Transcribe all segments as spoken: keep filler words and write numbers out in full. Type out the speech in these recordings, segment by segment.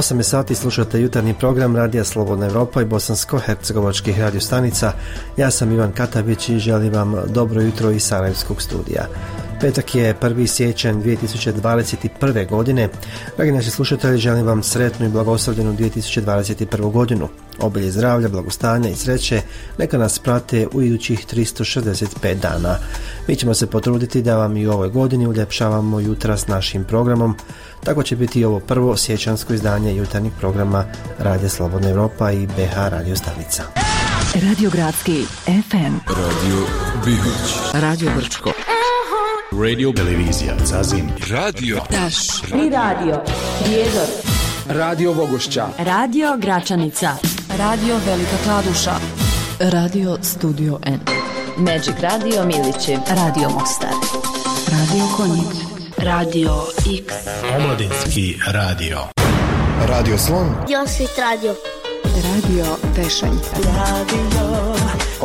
osam je sati, slušate jutarnji program Radija Slobodna Evropa i bosansko-hercegovačkih radiostanica. Ja sam Ivan Katavić i želim vam dobro jutro iz Sarajevskog studija. Petak je prvi siječanj dvije tisuće dvadeset prve. godine. Dragi naši slušatelji, želim vam sretnu i blagoslovljenu dvije tisuće dvadeset prvu. godinu. Obilje zdravlja, blagostanja i sreće neka nas prate u idućih tristo šezdeset pet dana. Mi ćemo se potruditi da vam i u ovoj godini uljepšavamo jutra s našim programom. Tako će biti i ovo prvo siječansko izdanje jutarnjeg programa Radija Slobodna Evropa i B H Radio stanica. Radio Gradski F M, Radio Bihoć, Radio Brčko, Radio Televizija Zazin, Radio Taš, Tri Radio Prijedor, Radio Vogošća, Radio Gračanica, Radio Velika Kladuša, Radio Studio N, Magic Radio Milići, Radio Mostar, Radio Konjic, Radio X, Omladinski radio, Radio Slon, Josvit Radio, Radio Tešanj, Radio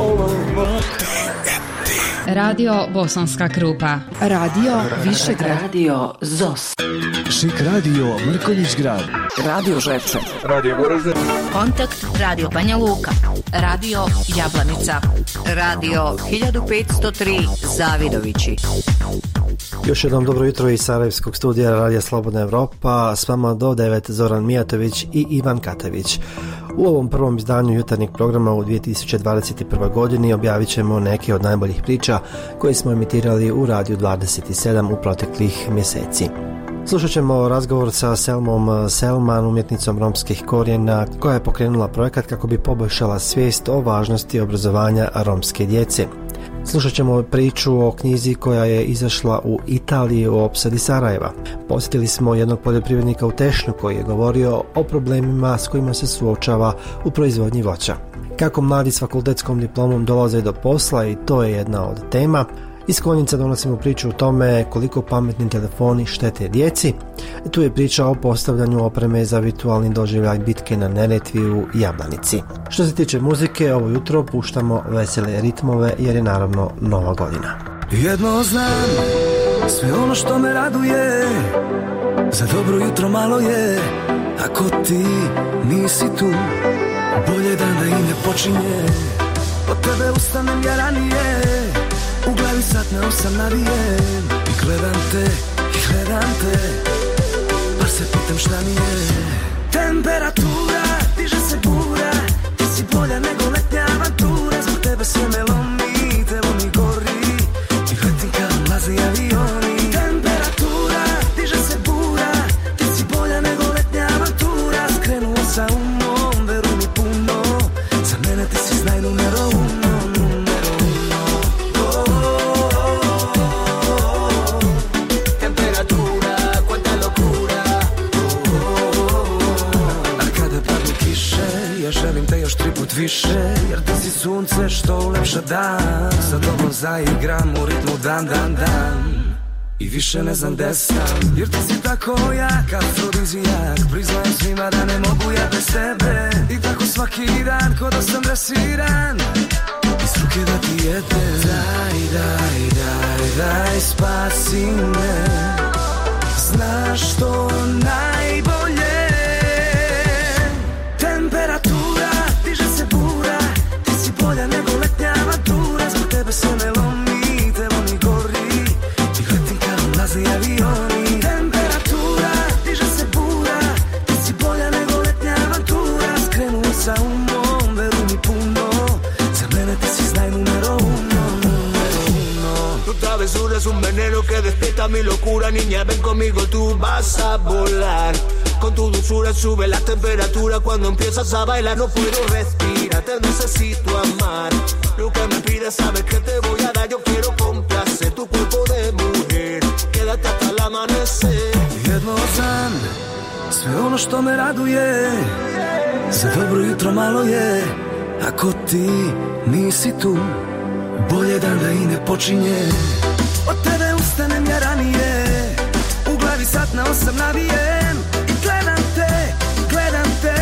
Radio Bosanska Krupa, Radio Višegrad, Radio Zos, Šik Radio Mrkonjić Grad, Radio Žepče, Radio Goražde, Kontakt Radio Banja Luka, Radio Jablanica, Radio hiljadu petsto tri Zavidovići. Još jednom dobro jutro iz Sarajevskog studija Radija Slobodna Evropa, s vama do devet Zoran Mijatović i Ivan Katavić. U ovom prvom izdanju jutarnjeg programa u dvije tisuće dvadeset prve. godini objavit ćemo neke od najboljih priča koje smo emitirali u Radiju dvadeset sedam u proteklih mjeseci. Slušat ćemo razgovor sa Selmom Selman, umjetnicom romskih korijena, koja je pokrenula projekat kako bi poboljšala svijest o važnosti obrazovanja romske djece. Slušat ćemo priču o knjizi koja je izašla u Italiji o opsadi Sarajeva. Posjetili smo jednog poljoprivrednika u Tešnju koji je govorio o problemima s kojima se suočava u proizvodnji voća. Kako mladi s fakultetskom diplomom dolaze do posla, i to je jedna od tema. Iz Konjica donosimo priču o tome koliko pametni telefoni štete djeci. Tu je priča o postavljanju opreme za virtualni doživljaj bitke na Neretvi u Jablanici. Što se tiče muzike, ovo jutro puštamo vesele ritmove jer je naravno nova godina. Jedno znam, sve ono što me raduje, za dobro jutro malo je, ako ti nisi tu, bolje dan da i ne počinje. Od tebe ustanem ja ranije, u glavi sat na osam navijem, i gledam te, i gledam te, pa se pitam šta mi je. Temperatura, diže se bura, ti si bolja nego letnja avantura, zbog tebe sve me lomi, telo mi gori, i letim kao mlazi avioni. Temperatura, diže se bura, ti si bolja nego letnja avantura, skrenuo sa umom, veruj mi puno, za mene ti si znaj numero uno. Želim te još tri put više, jer ti si sunce što ulepša dan. Sa tobom zaigram u ritmu dan, dan, dan, i više ne znam gde sam, jer ti si tako jak, afrodizijak. Priznajem svima da ne mogu ja bez tebe, i tako svaki dan ko da sam dresiran, iz ruke da ti jedem. Daj, daj, daj, daj, spasi me, znaš što najbolje. Temperatura, diže se bura, ti si bolja nego letnja avantura, zbog tebe sve me lomi, telo mi gori, i letim kao mlazi avioni. Temperatura, diže se bura, ti si bolja nego letnja avantura, skrenuo sa umom, veruj mi puno, za mene ti si znaj numero uno, numero uno. Tu travesura es un veneno que despierta mi locura, niña ven conmigo, tú vas a volar. Con tu dulzura sube la temperatura, cuando empiezas a bailar no puedo respirar, te necesito amar. Lo que me pides sabes que te voy a dar, yo quiero complacer tu cuerpo de mujer, quédate hasta el amanecer. Jedno znam, sve ono što me raduje, za dobro jutro malo je, ako ti nisi tu, bolje dan da i ne počinje. Od tebe ustanem ja ranije, u glavi sat na osam navijem, i gledam te, gledam te.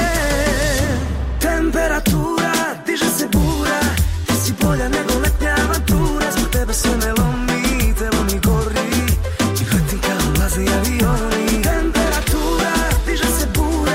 Temperatura, diže se bura, ti si bolja nego letnja avantura, zbog tebe sve me lomi, telo mi gori, i letim kao mlazi avioni. Temperatura, diže se bura,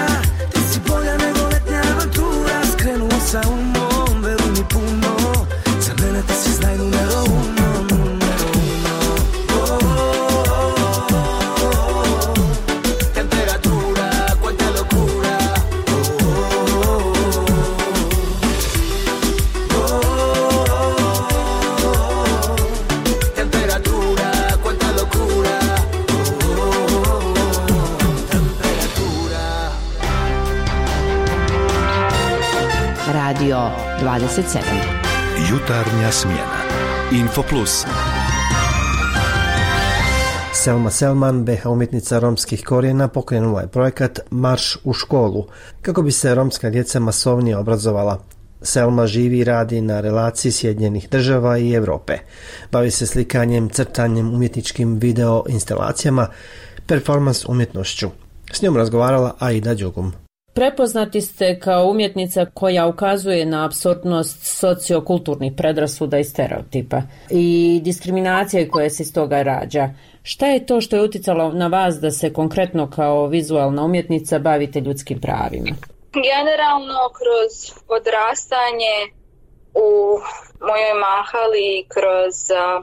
dvadeset sedam. Jutarnja smjena. Info Plus. Selma Selman, beha umjetnica romskih korijena, pokrenula je projekat Marš u školu, kako bi se romska djeca masovnije obrazovala. Selma živi i radi na relaciji Sjedinjenih država i Europe. Bavi se slikanjem, crtanjem, umjetničkim video instalacijama, performans umjetnošću. S njom razgovarala Aida Đugum. Prepoznati ste kao umjetnica koja ukazuje na apsurdnost sociokulturnih predrasuda i stereotipa i diskriminacije koje se iz toga rađa. Šta je to što je utjecalo na vas da se konkretno kao vizualna umjetnica bavite ljudskim pravima? Generalno kroz odrastanje u mojoj mahali, kroz uh,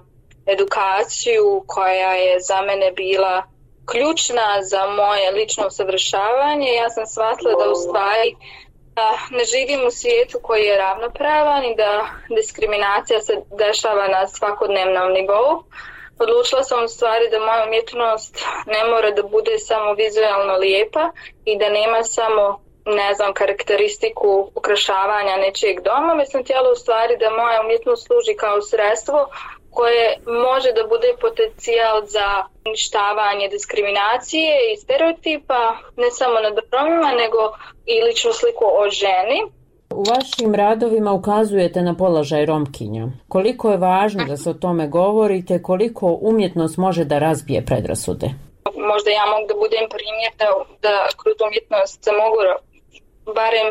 edukaciju koja je za mene bila ključna za moje lično usavršavanje, ja sam shvatila da u stvari da ne živim u svijetu koji je ravnopravan i da diskriminacija se dešava na svakodnevnom nivou. Odlučila sam u stvari da moja umjetnost ne mora da bude samo vizualno lijepa i da nema samo, ne znam, karakteristiku ukrašavanja nečijeg doma, već sam htjela u stvari da moja umjetnost služi kao sredstvo koje može da bude potencijal za uništavanje diskriminacije i stereotipa, ne samo nad Romima, nego i ličnu sliku o ženi. U vašim radovima ukazujete na položaj Romkinja. Koliko je važno da se o tome govorite, koliko umjetnost može da razbije predrasude? Možda ja mogu da budem primjer da, da kroz umjetnost se mogu barem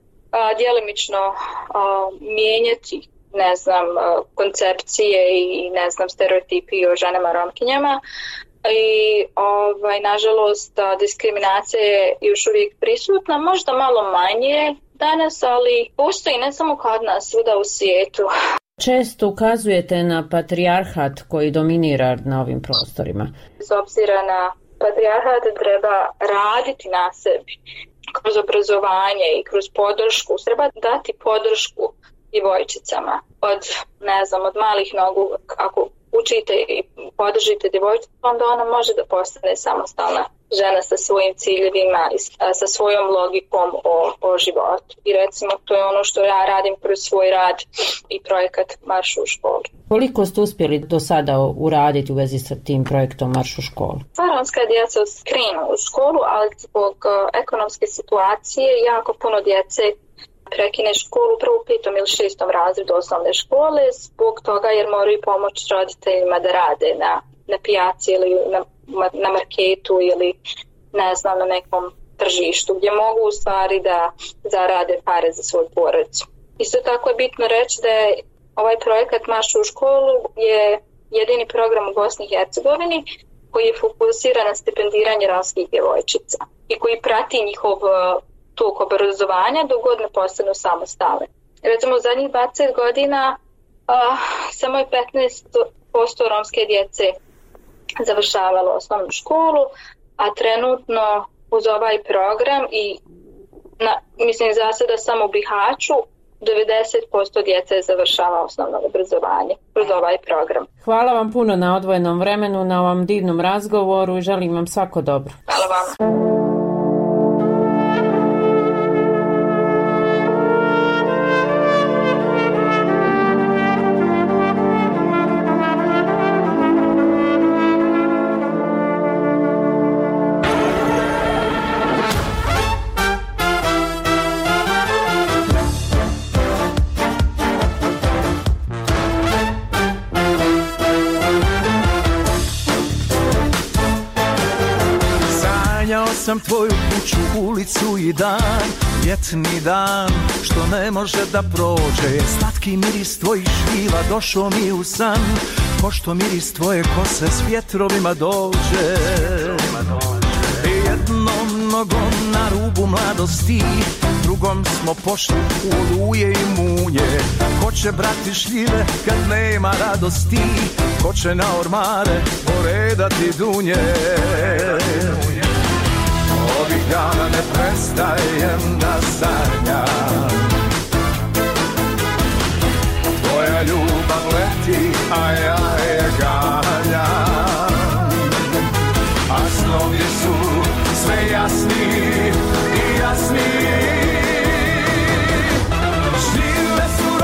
a, djelimično a, mijenjati, ne znam, a, koncepcije i, ne znam, stereotipi o ženama Romkinjama. I ovaj, nažalost diskriminacija je još uvijek prisutna, možda malo manje danas, ali postoji ne samo kod nas, svuda u svijetu. Često ukazujete na patrijarhat koji dominira na ovim prostorima. S obzira na patrijarhat treba raditi na sebi kroz obrazovanje i kroz podršku. Treba dati podršku djevojčicama od, ne znam, od malih nogu. Ako učite i podržite djevojčicu, onda ona može da postane samostalna žena sa svojim ciljevima i sa svojom logikom o, o životu. I recimo to je ono što ja radim kroz svoj rad i projekat Marš u školu. Koliko ste uspjeli do sada uraditi u vezi sa tim projektom Marš u školu? Romska djeca krenu u školu, ali zbog uh, ekonomske situacije jako puno djece prekine školu prvo u petom ili šestom razredu osnovne škole zbog toga jer moraju pomoć roditeljima da rade na, na pijaci ili na, na marketu ili ne znam na nekom tržištu gdje mogu u stvari da zarade pare za svoju porodicu. Isto tako je bitno reći da je ovaj projekat Marš u školu je jedini program u Bosni i Hercegovini koji je fokusiran na stipendiranje romskih djevojčica i koji prati njihov tok obrazovanja dok god ne postanu samostalne. Recimo u zadnjih dvadeset godina uh, samo je petnaest posto romske djece završavalo osnovnu školu, a trenutno uz ovaj program i na, mislim za sada samo u Bihaću devedeset posto djece završava osnovno obrazovanje kroz ovaj program. Hvala vam puno na odvojenom vremenu, na ovom divnom razgovoru i želim vam svako dobro. Hvala vam. Sam tvoju kuću, ulicu i dan, ljetni dan što ne može da prođe. Slatki miris tvojih švila došao mi u san, ko što miris tvoje kose s vjetrovima dođe. Jednom nogom na rubu mladosti, drugom smo pošli u oluje i munje. Ko će brati šljive kad nema radosti, ko će na ormare poredati dunje. Ovih dana ne prestajem da sanjam, tvoja ljubav leti, a ja je ganjam. A snovi su sve jasni i jasni, žive su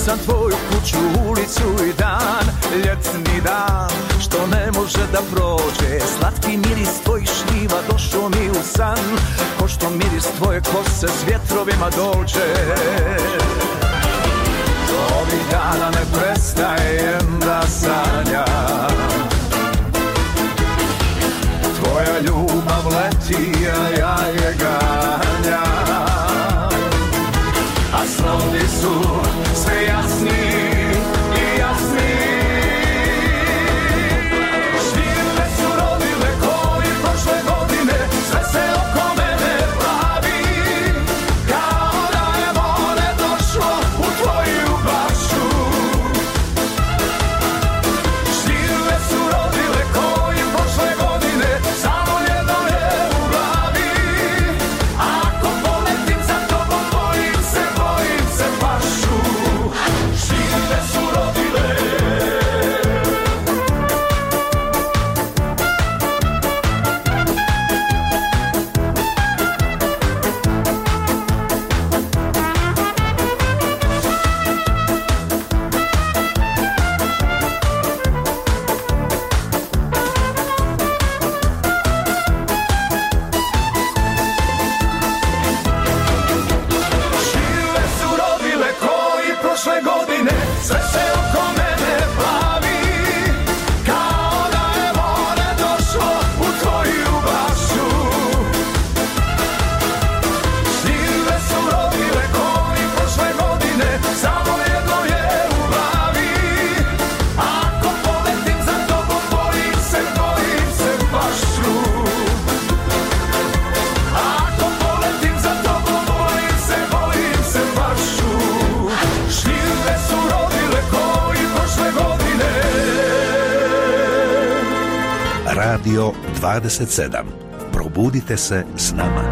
sam tvoju kuću, ulicu i dan, ljetni dan što ne može da prođe. Slatki miris tvojih šljiva došao mi u san, ko što miris tvoje kose s vjetrovima dođe. Ovih dana ne prestajem da sanjam, tvoja ljubav leti, a ja je ganjam. A snovi su sve jasni i jasni. Šljive su rodile koji prošle godine, sve se oko mene pravi, kao da je more došlo u tvoju bašu. Šljive su rodile koji prošle godine, samo jedno je u glavi. Ako poletim za tobom, bojim se, bojim se pašu. Šljive su rodile. Šljive su rodile koji prošle godine, sve se oko mene plavi, kao da je more došlo u tvoju bašu. Šljive su rodile koji prošle godine, samo jedno je u glavi. Ako poletim za tobom, bojim se, bojim se pašu. Ako poletim za tobom, bojim se, bojim se pašu. Šljive su rodile koji prošle godine. Radio dvadeset sedam. Probudite se s nama.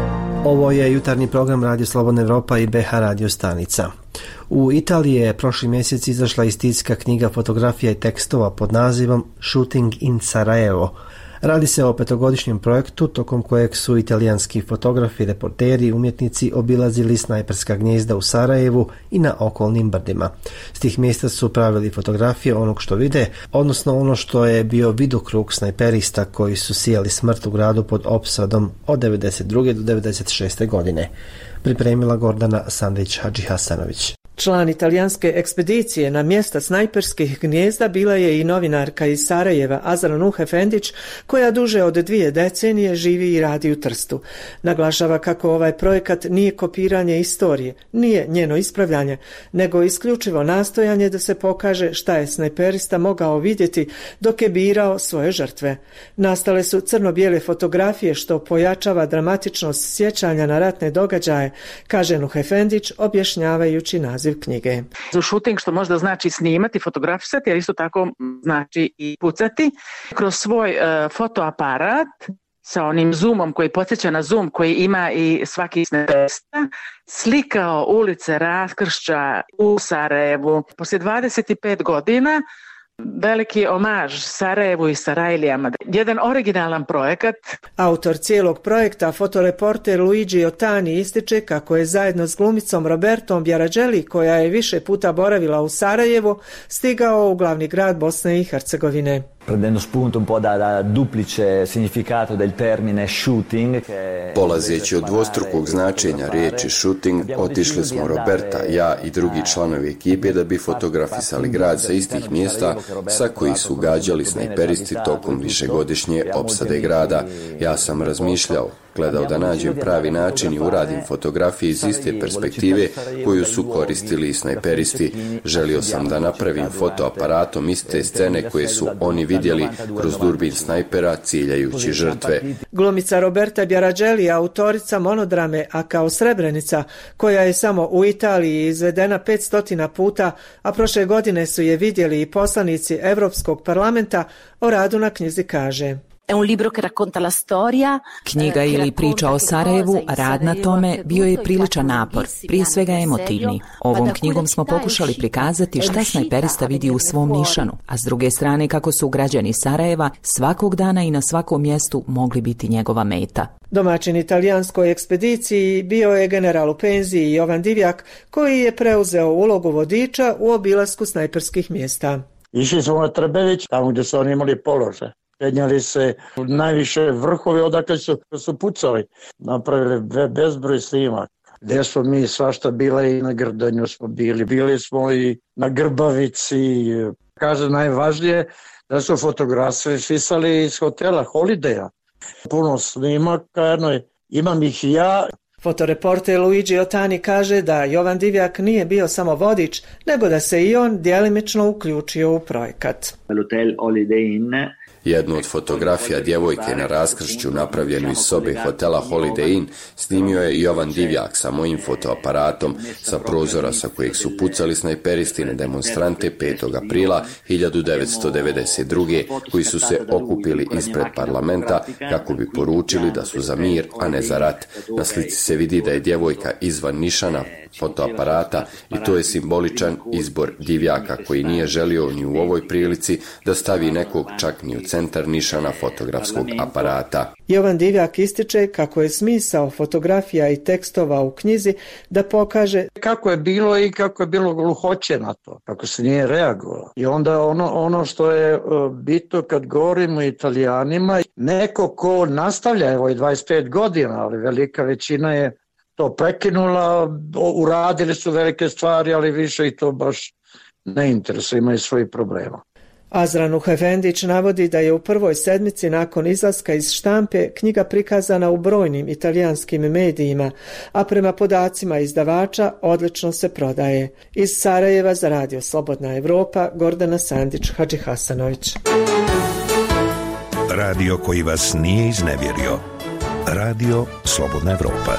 Ovo je jutarnji program Radio Slobodna Evropa i B H radio stanica. U Italiji je prošli mjesec izašla istinska knjiga fotografija i tekstova pod nazivom Shooting in Sarajevo. Radi se o petogodišnjem projektu tokom kojeg su italijanski fotografi, reporteri i umjetnici obilazili snajperska gnijezda u Sarajevu i na okolnim brdima. S tih mjesta su pravili fotografije onog što vide, odnosno ono što je bio vidokrug snajperista koji su sijali smrt u gradu pod opsadom od devedeset druge do devedeset šeste godine. Pripremila Gordana Sandrić-Hadžihasanović. Član italijanske ekspedicije na mjesta snajperskih gnijezda bila je i novinarka iz Sarajeva Azra Nuh Efendić, koja duže od dvije decenije živi i radi u Trstu. Naglašava kako ovaj projekat nije kopiranje istorije, nije njeno ispravljanje, nego isključivo nastojanje da se pokaže šta je snajperista mogao vidjeti dok je birao svoje žrtve. Nastale su crno-bijele fotografije što pojačava dramatičnost sjećanja na ratne događaje, kaže Nuh Efendić objašnjavajući naziv knjige. Za shooting, što možda znači snimati, fotografisati, ali isto tako znači i pucati. Kroz svoj uh, fotoaparat sa onim zoomom koji podsjeća na zoom koji ima i svaki snajperista, slikao ulice raskršća u Sarajevu. Poslije dvadeset pet godina veliki omaž Sarajevu i Sarajlijama. Jedan originalan projekat. Autor cijelog projekta, fotoreporter Luigi Otani, ističe kako je zajedno s glumicom Robertom Bjarađeli, koja je više puta boravila u Sarajevu, stigao u glavni grad Bosne i Hercegovine. Prendendo spunto un po' da, da duplice significato del termine shooting. Polazeći od dvostrukog značenja riječi shooting, otišli smo Roberta, ja i drugi članovi ekipe da bi fotografisali grad sa istih mjesta sa kojih su gađali snajperisti tokom višegodišnje opsade grada. Ja sam razmišljao, gledao da nađem pravi način i uradim fotografije iz iste perspektive koju su koristili snajperisti. Želio sam da napravim fotoaparatom iste scene koje su oni vidjeli kroz durbin snajpera ciljajući žrtve. Glumica Roberta Bjarađeli je autorica monodrame A kao Srebrenica, koja je samo u Italiji izvedena petsto puta, a prošle godine su je vidjeli i poslanici Europskog parlamenta. O radu na knjizi kaže: Knjiga ili priča o Sarajevu, rad na tome, bio je priličan napor, prije svega emotivni. Ovom knjigom smo pokušali prikazati šta snajperista vidi u svom nišanu, a s druge strane kako su građani Sarajeva svakog dana i na svakom mjestu mogli biti njegova meta. Domaćin italijanskoj ekspediciji bio je general u penziji Jovan Divjak, koji je preuzeo ulogu vodiča u obilasku snajperskih mjesta. Išli smo na Trbević, tamo gdje su oni imali položaj. Penjali se najviše vrhovi odakle su, su pucali. Napravili bezbroj snimak. Gdje smo mi svašta bile i na Grdanju smo bili. Bili smo i na Grbavici. Kaže, najvažnije da su fotografije svisali iz hotela Holidaya. Puno snimaka, jedno, imam ih i ja. Fotoreporter Luigi Otani kaže da Jovan Divjak nije bio samo vodič, nego da se i on djelimično uključio u projekat. Hotel Holiday Inn. Jednu od fotografija djevojke na raskršću napravljenu iz sobe hotela Holiday Inn snimio je Jovan Divjak sa mojim fotoaparatom sa prozora sa kojeg su pucali snajperisti na demonstrante petog aprila hiljadu devetsto devedeset druge koji su se okupili ispred parlamenta kako bi poručili da su za mir, a ne za rat. Na slici se vidi da je djevojka izvan nišana fotoaparata i to je simboličan izbor Divjaka koji nije želio ni u ovoj prilici da stavi nekog čak ni u centar nišana fotografskog aparata. Jovan Divjak ističe kako je smisao fotografija i tekstova u knjizi da pokaže kako je bilo i kako je bilo gluhoće na to, kako se nije reagovalo. I onda ono, ono što je bitno kad govorimo Italijanima, neko ko nastavlja, evo i dvadeset pet godina, ali velika većina je to prekinula, uradili su velike stvari, ali više i to baš ne interesuje, imaju svojih problema. Azran Uhefendić navodi da je u prvoj sedmici nakon izlaska iz štampe knjiga prikazana u brojnim italijanskim medijima, a prema podacima izdavača odlično se prodaje. Iz Sarajeva za Radio Slobodna Evropa, Gordana Sandić Hadžihasanović. Radio koji vas nije iznevjerio. Radio Slobodna Evropa.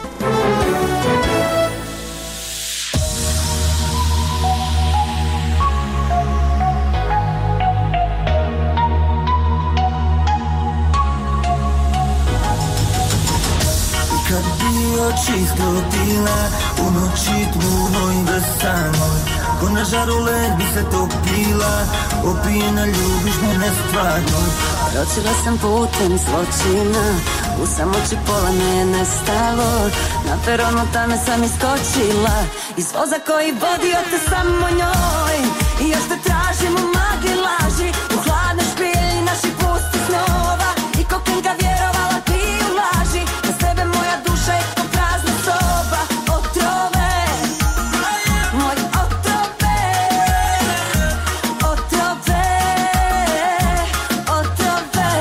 Kad bi oči sklopila u noći tmurnoj i besamoj, ko na žaru led bi se topila, opijena ljubiš me nestvarno. Kročila sam putem zločina, u samoći pola me je nestalo, na peronu tame sam iskočila, iz voza koji vodio te samo njoj, i još te tražim u magli laži, u hladnoj špilji naših pustih snova, i kokenka vjerovala ti u laži, na sebe moja duša je ko prazna soba, otrove, moj otrove, otrove, otrove.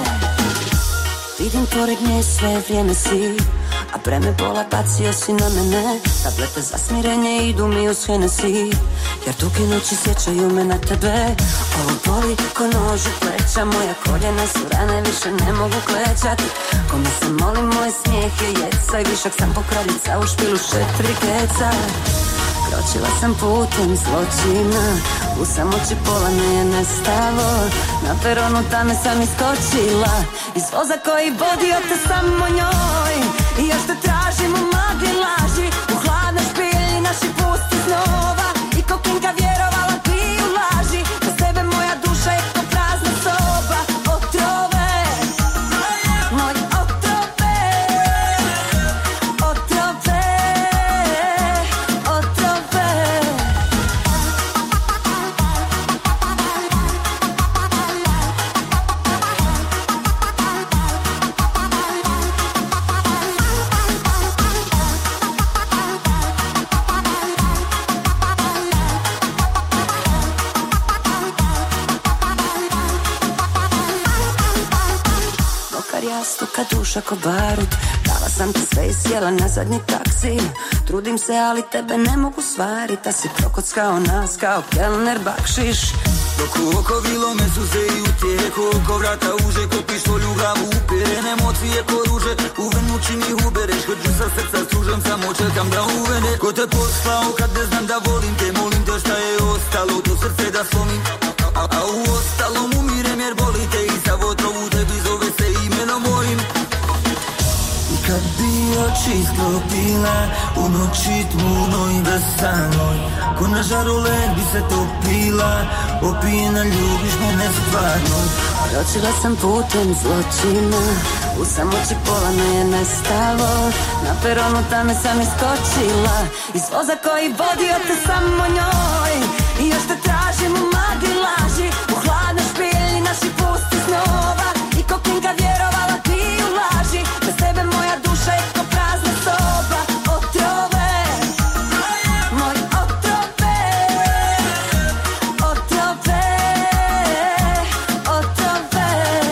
Vidim pored nje sve vrijeme si, a breme bola bacio si na mene, tablete za smirenje idu mi uz Hennessy, jer duge noći sjećaju me na tebe. Ovo boli ko nož u pleća, moja koljena su rane, više ne mogu klečat. Kome se molim, moj smijeh je jeca i višak sam pokraljica u špilu šetri keca. Kročila sam putem zločina, u samoći pola me je nestalo, na peronu tame sam iskočila, iz voza koji vodio te samo njoj, i još te tražim u magli laži, u hladnoj špilji naših pustih snova, i kokinka vjerovala ti u laži, za sebe moja duša je ko prazna soba, otrove, moj otrove, otrove, otrove. Stuka duša ko barut, dala sam ti sve i sjela na zadnji taksi. Trudim se, ali tebe ne mogu svarit, a si prokockao nas kao kelner bakšiš. Dok u oko vilo me suze i utjeho, ko vrata uže, ko pištolj u glavu uperen, emocije ko ruže, u venu čini ubereš, hrđu sa srca stružem, samo čekam da uvene. Ko te poslao kad ne znam da volim te, molim te šta je ostalo, to srce da slomim, a, a, a u ostalom umirem jer boli te i sa votrovu tebi zove se govorim. I kad bi oči sklopila u noći tmurnoj i besanoj, ko na žaru led bi se topila, opijena ljubiš me nestvarno. Kročila sam putem zločina, u samoći pola me je nestalo, na peronu tame sam iskočila, iz voza koji vodio te samo njoj. I još te tražim u magli laži, u hladnoj špilji naših pusti snova. I ko klinka vjerovala ti u laži, bez tebe moja duša je ko prazna soba. Otrove, moj otrove, otrove, otrove.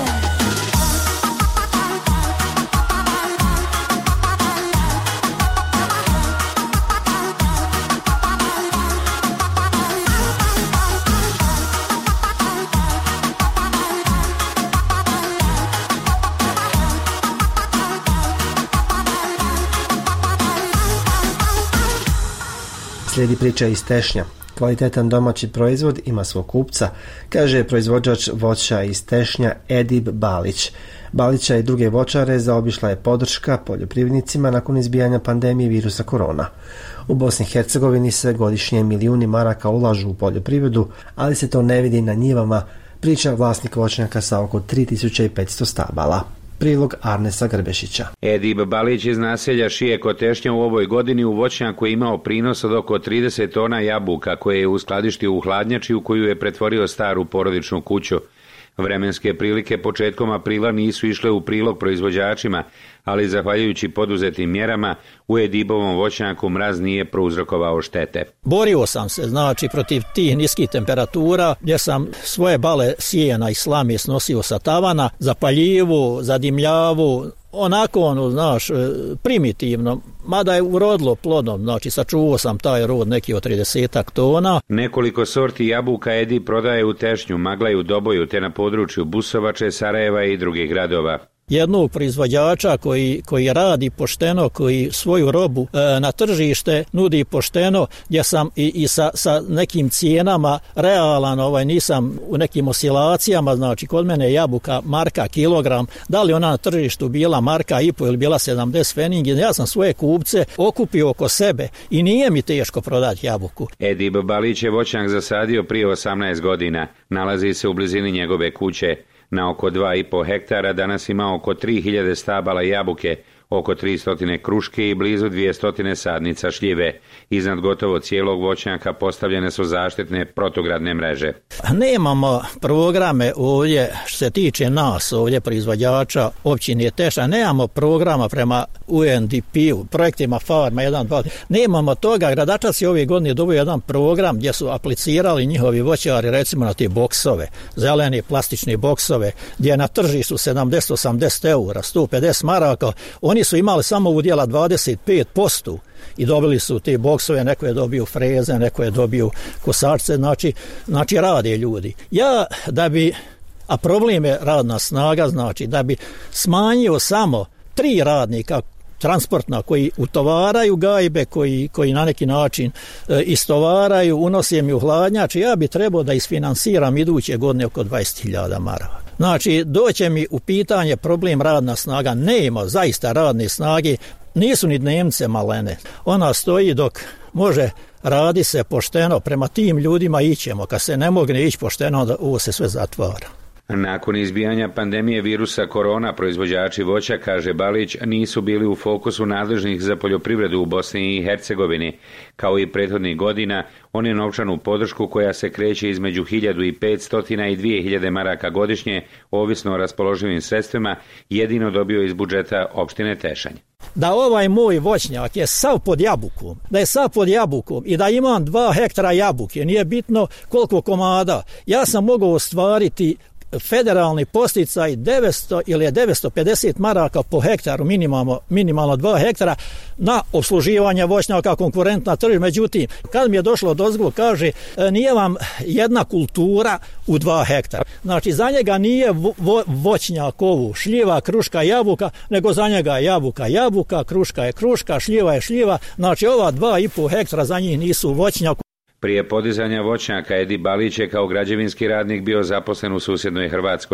Slijedi priča iz Tešnja. Kvalitetan domaći proizvod ima svog kupca, kaže proizvođač voća iz Tešnja Edip Balić. Balića i druge voćare zaobišla je podrška poljoprivrednicima nakon izbijanja pandemije virusa korona. U Bosni i Hercegovini se godišnje milijuni maraka ulažu u poljoprivredu, ali se to ne vidi na njivama, priča vlasnik voćnjaka sa oko tri tisuće petsto stabala. Prilog Arnesa Grbešića. Edip Balić iz naselja Šije kod Tešnja u ovoj godini u voćnjaku je imao prinos od oko trideset tona jabuka koje je uskladištio u hladnjači u koju je pretvorio staru porodičnu kuću. Vremenske prilike početkom aprila nisu išle u prilog proizvođačima, ali zahvaljujući poduzetim mjerama u Edipovom voćnjaku mraz nije prouzrokovao štete. Borio sam se, znači, protiv tih niskih temperatura, gdje sam svoje bale sjena i slame snosio sa tavana, za paljivu, za dimljavu, onako, ono, znaš, primitivno, mada je urodilo plodom, znači sačuvao sam taj rod neki od tridesetak tona. Nekoliko sorti jabuka Edip prodaje u Tešnju, Maglaju, Doboju te na području Busovače, Sarajeva i drugih gradova. Jednog proizvođača koji, koji radi pošteno, koji svoju robu e, na tržište nudi pošteno, gdje sam i, i sa, sa nekim cijenama realan, ovaj, nisam u nekim oscilacijama, znači kod mene je jabuka marka kilogram, da li ona na tržištu bila marka i po ili bila sedamdeset feningi, ja sam svoje kupce okupio oko sebe i nije mi teško prodati jabuku. Edip Balić je voćnjak zasadio prije osamnaest godina, nalazi se u blizini njegove kuće. Na oko dva i po hektara danas ima oko tri hiljade stabala jabuke, oko tristo kruške i blizu dvjesto sadnica šljive. Iznad gotovo cijelog voćnjaka postavljene su zaštitne protugradne mreže. Nemamo programe ovdje što se tiče nas ovdje proizvođača općine Teša, nemamo programa prema U N D P-u, projektima Farma jedan, dva, nemamo toga. Gradačac je ove godine dobio jedan program gdje su aplicirali njihovi voćari recimo na te boksove, zelene plastične boksove, gdje je na tržištu sedamdeset osamdeset eura, sto pedeset maraka, oni su imali samo udjela dvadeset pet posto i dobili su te boksove, neko je dobio freze, neko je dobio kosačce, znači, znači rade ljudi. Ja da bi, a problem je radna snaga, znači da bi smanjio samo tri radnika transportna koji utovaraju gajbe, koji, koji na neki način e, istovaraju, unose mi u hladnjač, ja bi trebao da isfinansiram iduće godine oko dvadeset hiljada maraka. Znači, doće mi u pitanje problem radna snaga, nema zaista radne snage, nisu ni dnevnice malene. Ona stoji dok može radi se pošteno, prema tim ljudima ićemo, kad se ne mogne ići pošteno, onda ovo se sve zatvara. Nakon izbijanja pandemije virusa korona, proizvođači voća, kaže Balić, nisu bili u fokusu nadležnih za poljoprivredu u Bosni i Hercegovini. Kao i prethodnih godina, on je novčanu podršku koja se kreće između hiljadu petsto i dvije hiljade maraka godišnje, ovisno o raspoloživim sredstvima, jedino dobio iz budžeta opštine Tešanj. Da ovaj moj voćnjak je sav pod jabukom, da je sav pod jabukom i da imam dva hektara jabuke, nije bitno koliko komada, ja sam mogao ostvariti federalni posticaj devetsto ili devetsto pedeset maraka po hektaru, minimalno, minimalno dva hektara na obsluživanje voćnjaka konkurentna tržišta. Međutim, kad mi je došlo dozvol, kaže, nije vam jedna kultura u dva hektara. Znači, za njega nije vo, voćnjak ovu, šljiva, kruška, jabuka, nego za njega je jabuka, jabuka, kruška je kruška, šljiva je šljiva. Znači, ova dva i po hektara za njih nisu voćnjak. Prije podizanja voćnjaka Edip Balić je kao građevinski radnik bio zaposlen u susjednoj Hrvatskoj.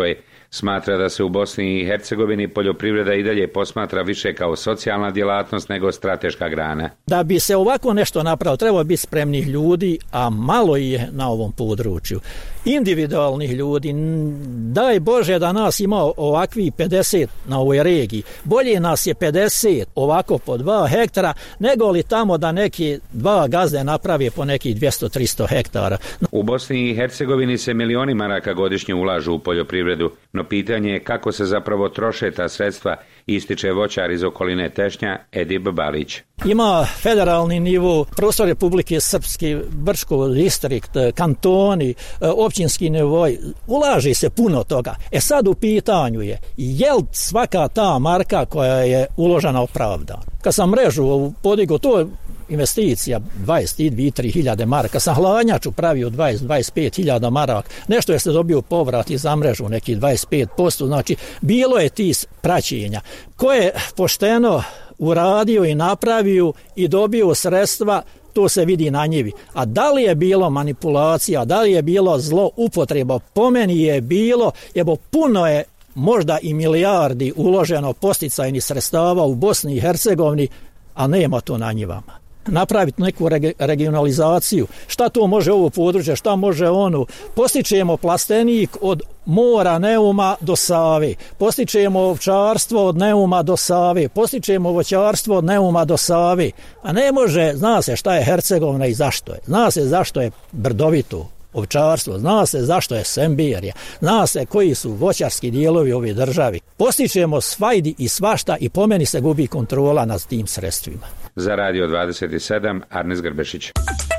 Smatra da se u Bosni i Hercegovini poljoprivreda i dalje posmatra više kao socijalna djelatnost nego strateška grana. Da bi se ovako nešto napravilo, treba biti spremnih ljudi, a malo je na ovom području. Individualnih ljudi, daj Bože da nas ima ovakvi pedeset na ovoj regiji. Bolje nas je pedeset ovako po dva hektara, nego li tamo da neki dva gazde napravi po nekih dvjesto do tristo hektara. U Bosni i Hercegovini se milioni maraka godišnje ulažu u poljoprivredu, no pitanje je kako se zapravo troše ta sredstva, ističe voćar iz okoline Tešnja Edip Balić. Ima federalni nivo, prostor Republike Srpske, Brčko distrikt, kantoni, općinski nivoj, ulaže se puno toga. E sad u pitanju je, je li svaka ta marka koja je uložena opravdana? Kad sam mrežu podigao, to je investicija dvadeset do trideset hiljada maraka, sam hladnjaču pravio dvadeset do dvadeset pet hiljada maraka, nešto je se dobio povrat i za mrežu neki dvadeset pet posto, znači bilo je ti praćenja. Ko je pošteno uradio i napravio i dobio sredstva, to se vidi na njivi. A da li je bilo manipulacija, da li je bilo zlo upotreba, po meni je bilo, jebo puno je možda i milijardi uloženo posticajnih sredstava u Bosni i Hercegovini, a nema to na njivama. Napraviti neku regionalizaciju, šta to može ovo područje, šta može ono. Postičemo plastenik od mora Neuma do Save, postičemo ovčarstvo od Neuma do Save, postičemo voćarstvo od Neuma do Save, a ne može, zna se šta je Hercegovina i zašto je, zna se zašto je brdovito ovčarstvo, zna se zašto je Sembirija, zna se koji su voćarski dijelovi ove državi. Postičemo svajdi i svašta i po meni se gubi kontrola nad tim sredstvima. Za Radio dvadeset sedam, Arnes Grbešić.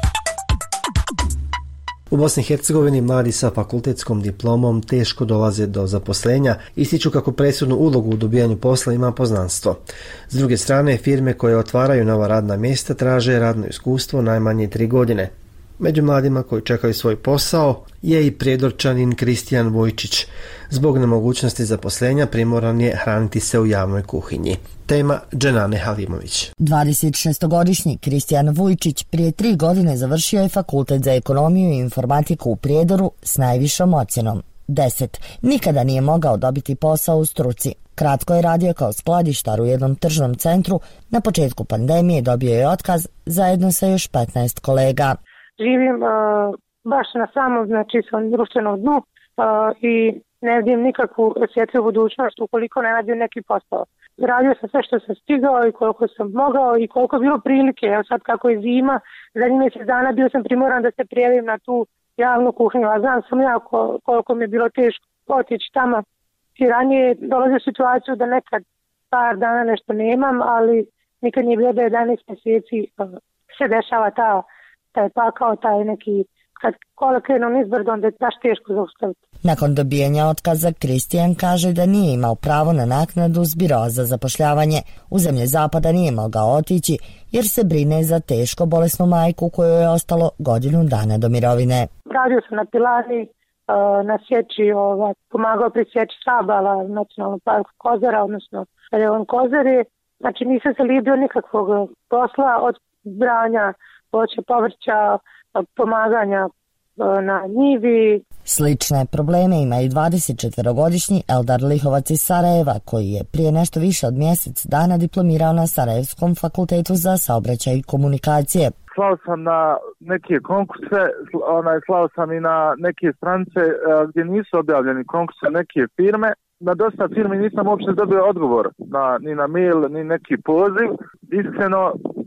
U Bosni i Hercegovini mladi sa fakultetskom diplomom teško dolaze do zaposlenja, ističu kako presudnu ulogu u dobijanju posla ima poznanstvo. S druge strane, firme koje otvaraju nova radna mjesta traže radno iskustvo najmanje tri godine. Među mladima koji čekaju svoj posao je i Prijedorčanin Kristijan Vujčić. Zbog nemogućnosti zaposlenja primoran je hraniti se u javnoj kuhinji. Tema Dženane Halimović. dvadesetšestogodišnji Kristijan Vujčić prije tri godine završio je fakultet za ekonomiju i informatiku u Prijedoru s najvišom ocjenom deset. Nikada nije mogao dobiti posao u struci. Kratko je radio kao skladištar u jednom tržnom centru. Na početku pandemije dobio je otkaz zajedno sa još petnaest kolega. Živim uh, baš na samom, znači, svom društvenom dnu uh, i ne vidim nikakvu svjetlu budućnost ukoliko ne nađem neki posao. Radio sam sve što sam stigao i koliko sam mogao i koliko je bilo prilike. Evo sad kako je zima, zadnjih mjesec dana bio sam primoran da se prijavim na tu javnu kuhinju, a znam sam ja koliko mi je bilo teško otići tamo. I ranije dolazi u situaciju da nekad par dana nešto nemam, ali nikad nije bilo da jedanaest mjeseci uh, se dešava ta taj pakao, taj neki, kad kola krenu nizbrdo, onda je baš teško zaustaviti. Nakon dobijanja otkaza, Kristijan kaže da nije imao pravo na naknadu s biroa za zapošljavanje. U zemlje zapada nije mogao otići jer se brine za teško bolesnu majku kojoj je ostalo godinu dana do mirovine. Radio sam na pilani, na sječi, pomagao pri sječi sabala nacionalnog parka Kozara, odnosno Reon Kozare. Znači nisam se libio nikakvog posla od branja voća, povrća, pomaganja na njivi. Slične probleme ima i dvadesetčetvorogodišnji Eldar Lihovac iz Sarajeva, koji je prije nešto više od mjesec dana diplomirao na Sarajevskom fakultetu za saobraćaj i komunikacije. Slao sam na neke konkurse, onaj, slao sam i na neke stranice gdje nisu objavljeni konkurse neke firme. Na dosta firmi nisam uopće dobio odgovor, na, ni na mail, ni neki poziv. Iskreno,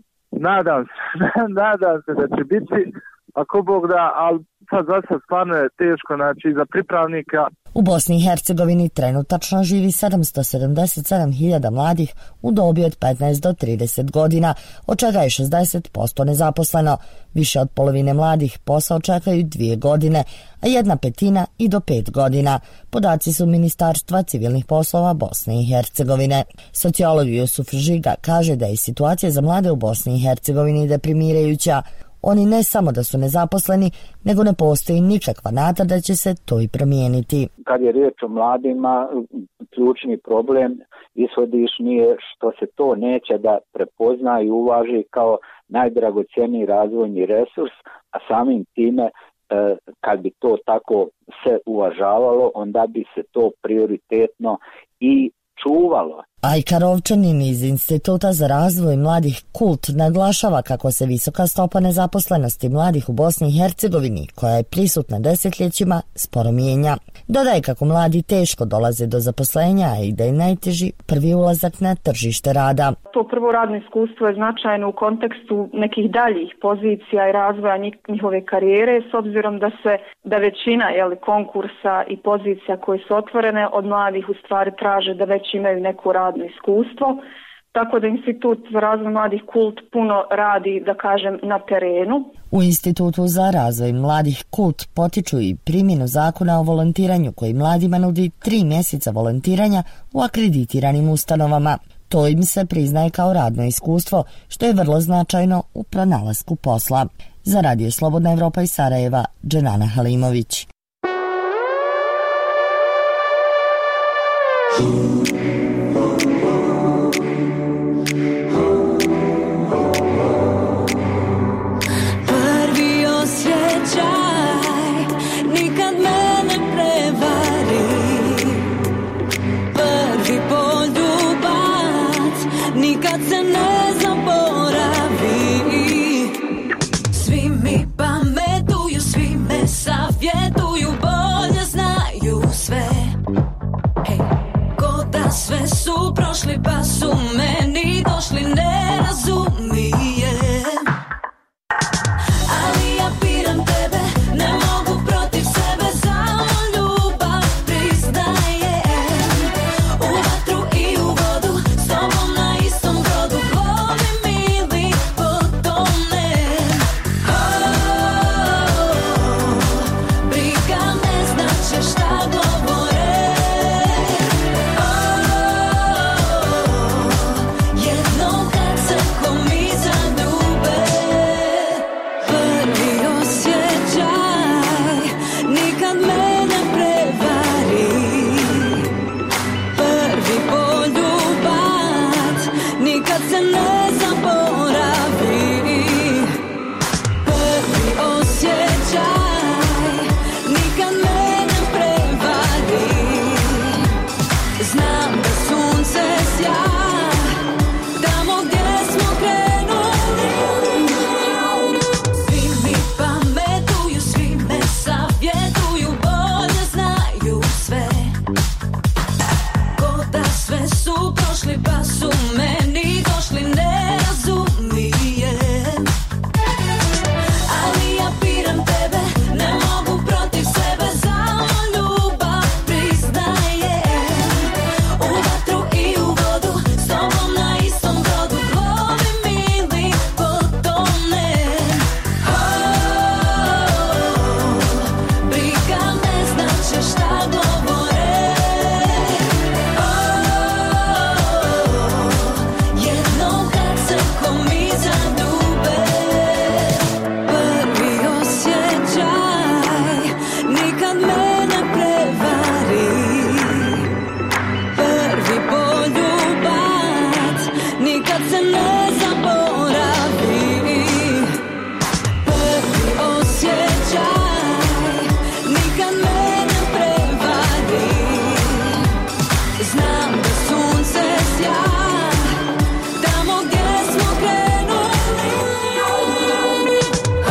nadam se, nadam se da će biti, ako Bog da, ali sad za sad stvarno je teško, znači za pripravnika. U Bosni i Hercegovini trenutačno živi sedamsto sedamdeset sedam hiljada mladih u dobi od petnaest do trideset godina, od čega je šezdeset posto nezaposleno. Više od polovine mladih posao čekaju dvije godine, a jedna petina i do pet godina. Podaci su Ministarstva civilnih poslova Bosne i Hercegovine. Sociolog Jusuf Žiga kaže da je situacija za mlade u Bosni i Hercegovini deprimirajuća. Oni ne samo da su nezaposleni, nego ne postoji nikakva nada da će se to i promijeniti. Kad je riječ o mladima, ključni problem ishodišni je što se to neće da prepozna i uvaži kao najdragocjeniji razvojni resurs, a samim time kad bi to tako se uvažavalo, onda bi se to prioritetno i čuvalo. Ajka Rovčanin iz Instituta za razvoj mladih Kult naglašava kako se visoka stopa nezaposlenosti mladih u Bosni i Hercegovini, koja je prisutna desetljećima, sporo mijenja. Dodaje kako mladi teško dolaze do zaposlenja i da je najteži prvi ulazak na tržište rada. To prvo radno iskustvo je značajno u kontekstu nekih daljih pozicija i razvoja njihove karijere, s obzirom da se da većina jeli, konkursa i pozicija koje su otvorene od mladih u stvari traže da već imaju neku radnu iskustvo, tako da Institut za razvoj mladih Kult puno radi, da kažem, na terenu. U Institutu za razvoj mladih Kult potiču i primjenu zakona o volontiranju koji mladima nudi tri mjeseca volontiranja u akreditiranim ustanovama. To im se priznaje kao radno iskustvo, što je vrlo značajno u pronalasku posla. Za Radio Slobodna Evropa iz Sarajeva, Dženana Halimović. Nikad se ne zaboravi. Svi mi pametuju, svi me savjetuju, bolje znaju sve. Hej, ko da sve su prošli pa su meni došli, ne razumijem. Ali ja piram tebe, ne mogu protiv sebe, samo ljubav priznajem. U vatru i u vodu, s tobom na istom brodu, plovim ili potonem. Oh, briga ne znače šta govore. Oh, jednom kad se ko mi zaljube, prvi osjećaj nikad me ne prevari. Prvi poljubac nikad se ne zaboravi. Prvi osjećaj nikad me ne prevari. Znam da sunce sja tamo gdje smo krenuli. Svi mi pametuju, svi me savjetuju, bolje znaju sve. Ko da sve su prošli pa su meni došli, ne razumijem. Ali ja piram tebe, ne mogu protiv sebe, samo ljubav priznajem. U vatru i u vodu, s tobom na istom brodu, plovim ili potonem. Oh, briga ne znače šta govore. Oh, jednom kad se ko mi zaljube, prvi osjećaj nikad me ne prevari. Prvi poljubac nikad se ne zaboravi. Prvi osjećaj nikad me ne prevari. Znam da sunce sja tamo gdje smo krenuli. Oh,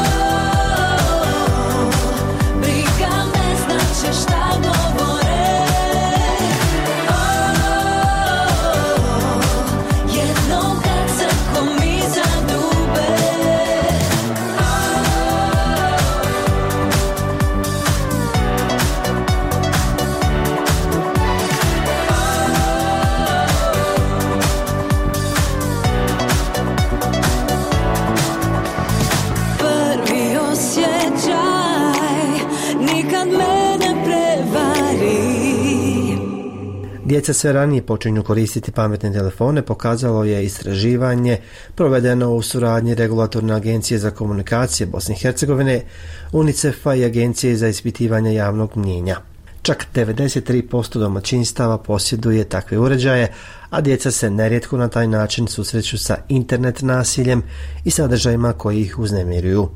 briga ne znače šta govore. Oh, jednom kad se ko mi zaljube. Prvi osjećaj nikad me ne prevari. Djeca sve ranije počinju koristiti pametne telefone, pokazalo je istraživanje provedeno u suradnji Regulatorne agencije za komunikacije Bosne i Hercegovine, UNICEF-a i Agencije za ispitivanje javnog mnijenja. Čak devedeset tri posto domaćinstava posjeduje takve uređaje, a djeca se nerijetko na taj način susreću sa internet nasiljem i sadržajima koji ih uznemiruju.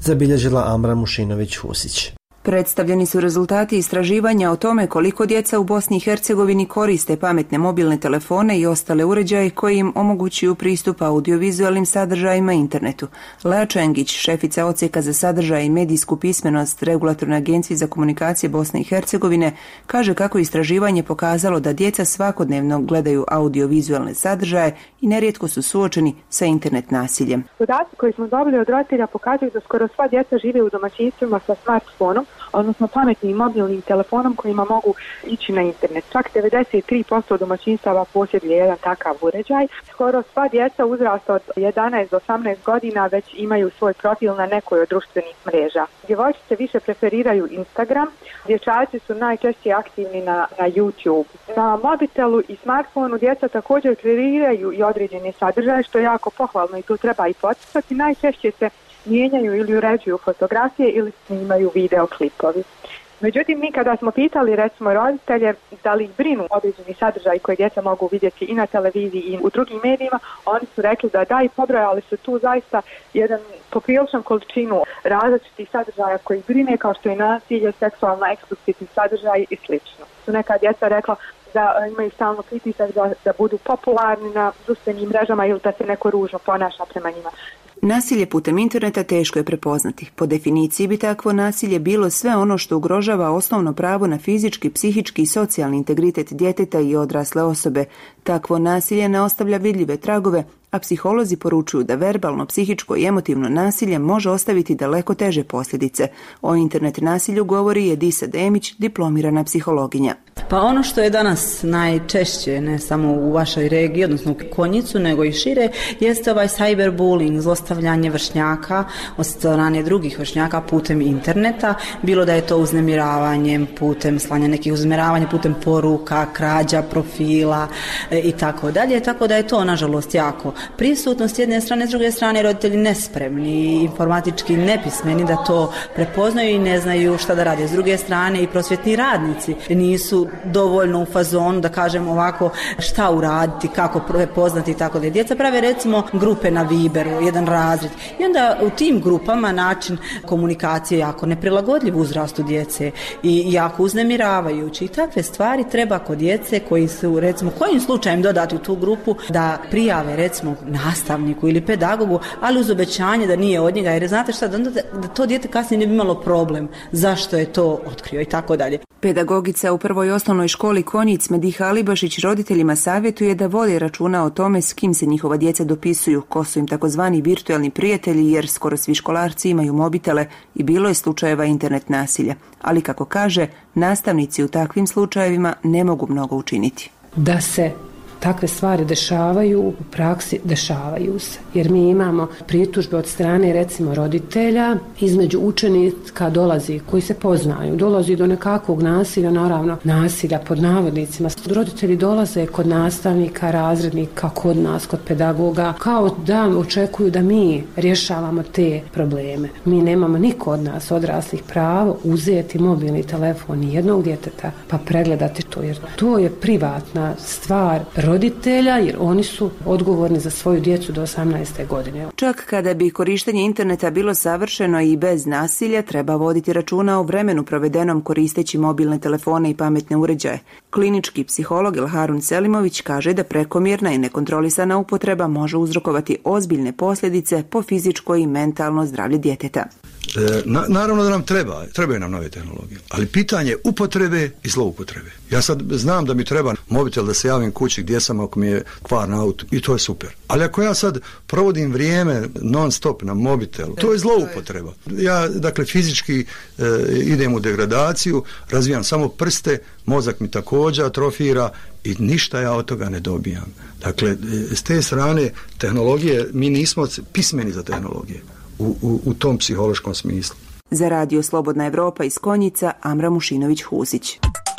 zabilježila Amra Mušinović-Husić. Predstavljeni su rezultati istraživanja o tome koliko djeca u Bosni i Hercegovini koriste pametne mobilne telefone i ostale uređaje koji im omogućuju pristup audiovizualnim sadržajima internetu. Lea Čengić, šefica odsjeka za sadržaj i medijsku pismenost Regulatorne agencije za komunikacije Bosne i Hercegovine, kaže kako istraživanje pokazalo da djeca svakodnevno gledaju audiovizualne sadržaje i nerijetko su suočeni sa internet nasiljem. Podaci koji smo dobili od roditelja pokazuju da skoro sva djeca žive u domaćinstvima sa smartfonom, odnosno pametnim mobilnim telefonom kojima mogu ići na internet. Čak devedeset tri posto domaćinstava posjeduje jedan takav uređaj. Skoro sva djeca uzrasta od jedanaest do osamnaest godina već imaju svoj profil na nekoj od društvenih mreža. Djevojčice više preferiraju Instagram, dječaci su najčešće aktivni na, na YouTube. Na mobitelu i smartfonu djeca također kreiraju i određene sadržaje, što je jako pohvalno i to treba i poticati. Najčešće se mijenjaju ili uređuju fotografije ili snimaju videoklipovi. Međutim, mi kada smo pitali recimo roditelje da li ih brinu određeni sadržaj koje djeca mogu vidjeti i na televiziji i u drugim medijima, oni su rekli da da i pobrojali su tu zaista jedan popriličnu količinu različitih sadržaja koji ih brine, kao što je nasilje, seksualna eksplicitni sadržaj i slično. Su neka djeca rekla da imaju stalno pritisak da, da budu popularni na društvenim mrežama ili da se neko ružno ponaša prema njima. Nasilje putem interneta teško je prepoznati. Po definiciji bi takvo nasilje bilo sve ono što ugrožava osnovno pravo na fizički, psihički i socijalni integritet djeteta i odrasle osobe. Takvo nasilje ne ostavlja vidljive tragove, a psiholozi poručuju da verbalno, psihičko i emotivno nasilje može ostaviti daleko teže posljedice. O internet nasilju govori Edisa Demić, diplomirana psihologinja. Pa ono što je danas najčešće, ne samo u vašoj regiji, odnosno u Konjicu, nego i šire, jeste ovaj cyberbullying, zlostavljanje vršnjaka od strane drugih vršnjaka putem interneta, bilo da je to uznemiravanjem, putem slanja nekih uznemiravanja, putem poruka, krađa profila e, i tako dalje, tako da je to nažalost jako prisutno s jedne strane, s druge strane roditelji nespremni, informatički nepismeni da to prepoznaju i ne znaju šta da rade. S druge strane i prosvjetni radnici nisu dovoljno u fazonu da kažem ovako šta uraditi, kako prepoznati i tako da. Djeca prave recimo grupe na Viberu, jedan razred i onda u tim grupama način komunikacije jako neprilagodljiv uzrastu djece i jako uznemiravajući i takve stvari treba kod djece koji su recimo kojim slučajem dodati u tu grupu da prijave recimo nastavniku ili pedagogu, ali uz obećanje da nije od njega, jer znate šta, da, da to dijete kasnije ne bi imalo problem zašto je to otkrio i tako dalje. Pedagogica u prvoj osnovnoj školi Konjic Mediha Alibašić roditeljima savjetuje da vode računa o tome s kim se njihova djeca dopisuju, ko su im takozvani virtualni prijatelji, jer skoro svi školarci imaju mobitele i bilo je slučajeva internet nasilja. Ali kako kaže, nastavnici u takvim slučajevima ne mogu mnogo učiniti. Da se takve stvari dešavaju, u praksi dešavaju se. Jer mi imamo pritužbe od strane recimo roditelja, između učenika dolazi, koji se poznaju, dolazi do nekakvog nasilja, naravno nasilja pod navodnicima. Roditelji dolaze kod nastavnika, razrednika, kod nas, kod pedagoga, kao da očekuju da mi rješavamo te probleme. Mi nemamo niko od nas odraslih pravo uzeti mobilni telefon nijednog djeteta pa pregledati to, jer to je privatna stvar roditelja, jer oni su odgovorni za svoju djecu do osamnaeste godine. Čak kada bi korištenje interneta bilo savršeno i bez nasilja, treba voditi računa o vremenu provedenom koristeći mobilne telefone i pametne uređaje. Klinički psiholog Ilharun Selimović kaže da prekomjerna i nekontrolisana upotreba može uzrokovati ozbiljne posljedice po fizičko i mentalno zdravlje djeteta. E, na, naravno da nam treba, trebaju nam nove tehnologije, ali pitanje upotrebe i zloupotrebe. Ja sad znam da mi treba mobitel da se javim kući gdje sam ako mi je kvar na autu i to je super. Ali ako ja sad provodim vrijeme non stop na mobitelu, to je zloupotreba. Ja dakle fizički e, idem u degradaciju, razvijam samo prste, mozak mi također atrofira i ništa ja od toga ne dobijam. Dakle, s te strane tehnologije, mi nismo pismeni za tehnologije. U, u, u tom psihološkom smislu. Za Radio Slobodna Evropa iz Konjica, Amra Mušinović-Husić.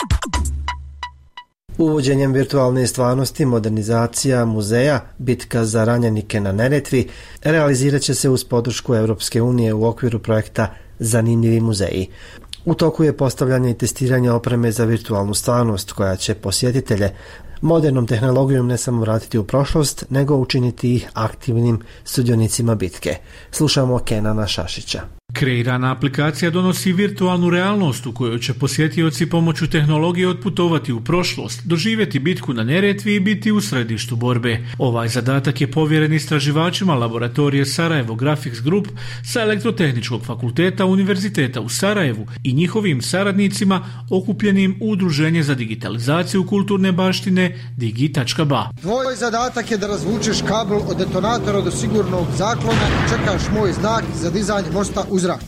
Uvođenjem virtualne stvarnosti, modernizacija muzeja, bitka za ranjenike na Neretvi, realizirat će se uz podršku Europske unije u okviru projekta Zanimljivi muzeji. U toku je postavljanje i testiranje opreme za virtualnu stvarnost koja će posjetitelje modernom tehnologijom ne samo vratiti u prošlost, nego učiniti ih aktivnim sudionicima bitke. Slušamo Kenana Šašića. Kreirana aplikacija donosi virtualnu realnost u kojoj će posjetioci pomoću tehnologije otputovati u prošlost, doživjeti bitku na Neretvi i biti u središtu borbe. Ovaj zadatak je povjeren istraživačima laboratorije Sarajevo Graphics Group sa Elektrotehničkog fakulteta Univerziteta u Sarajevu i njihovim saradnicima okupljenim u Udruženje za digitalizaciju kulturne baštine digi tačka ba. Tvoj zadatak je da razvučeš kabel od detonatora do sigurnog zaklona i čekaš moj znak za dizanje mosta u zrak.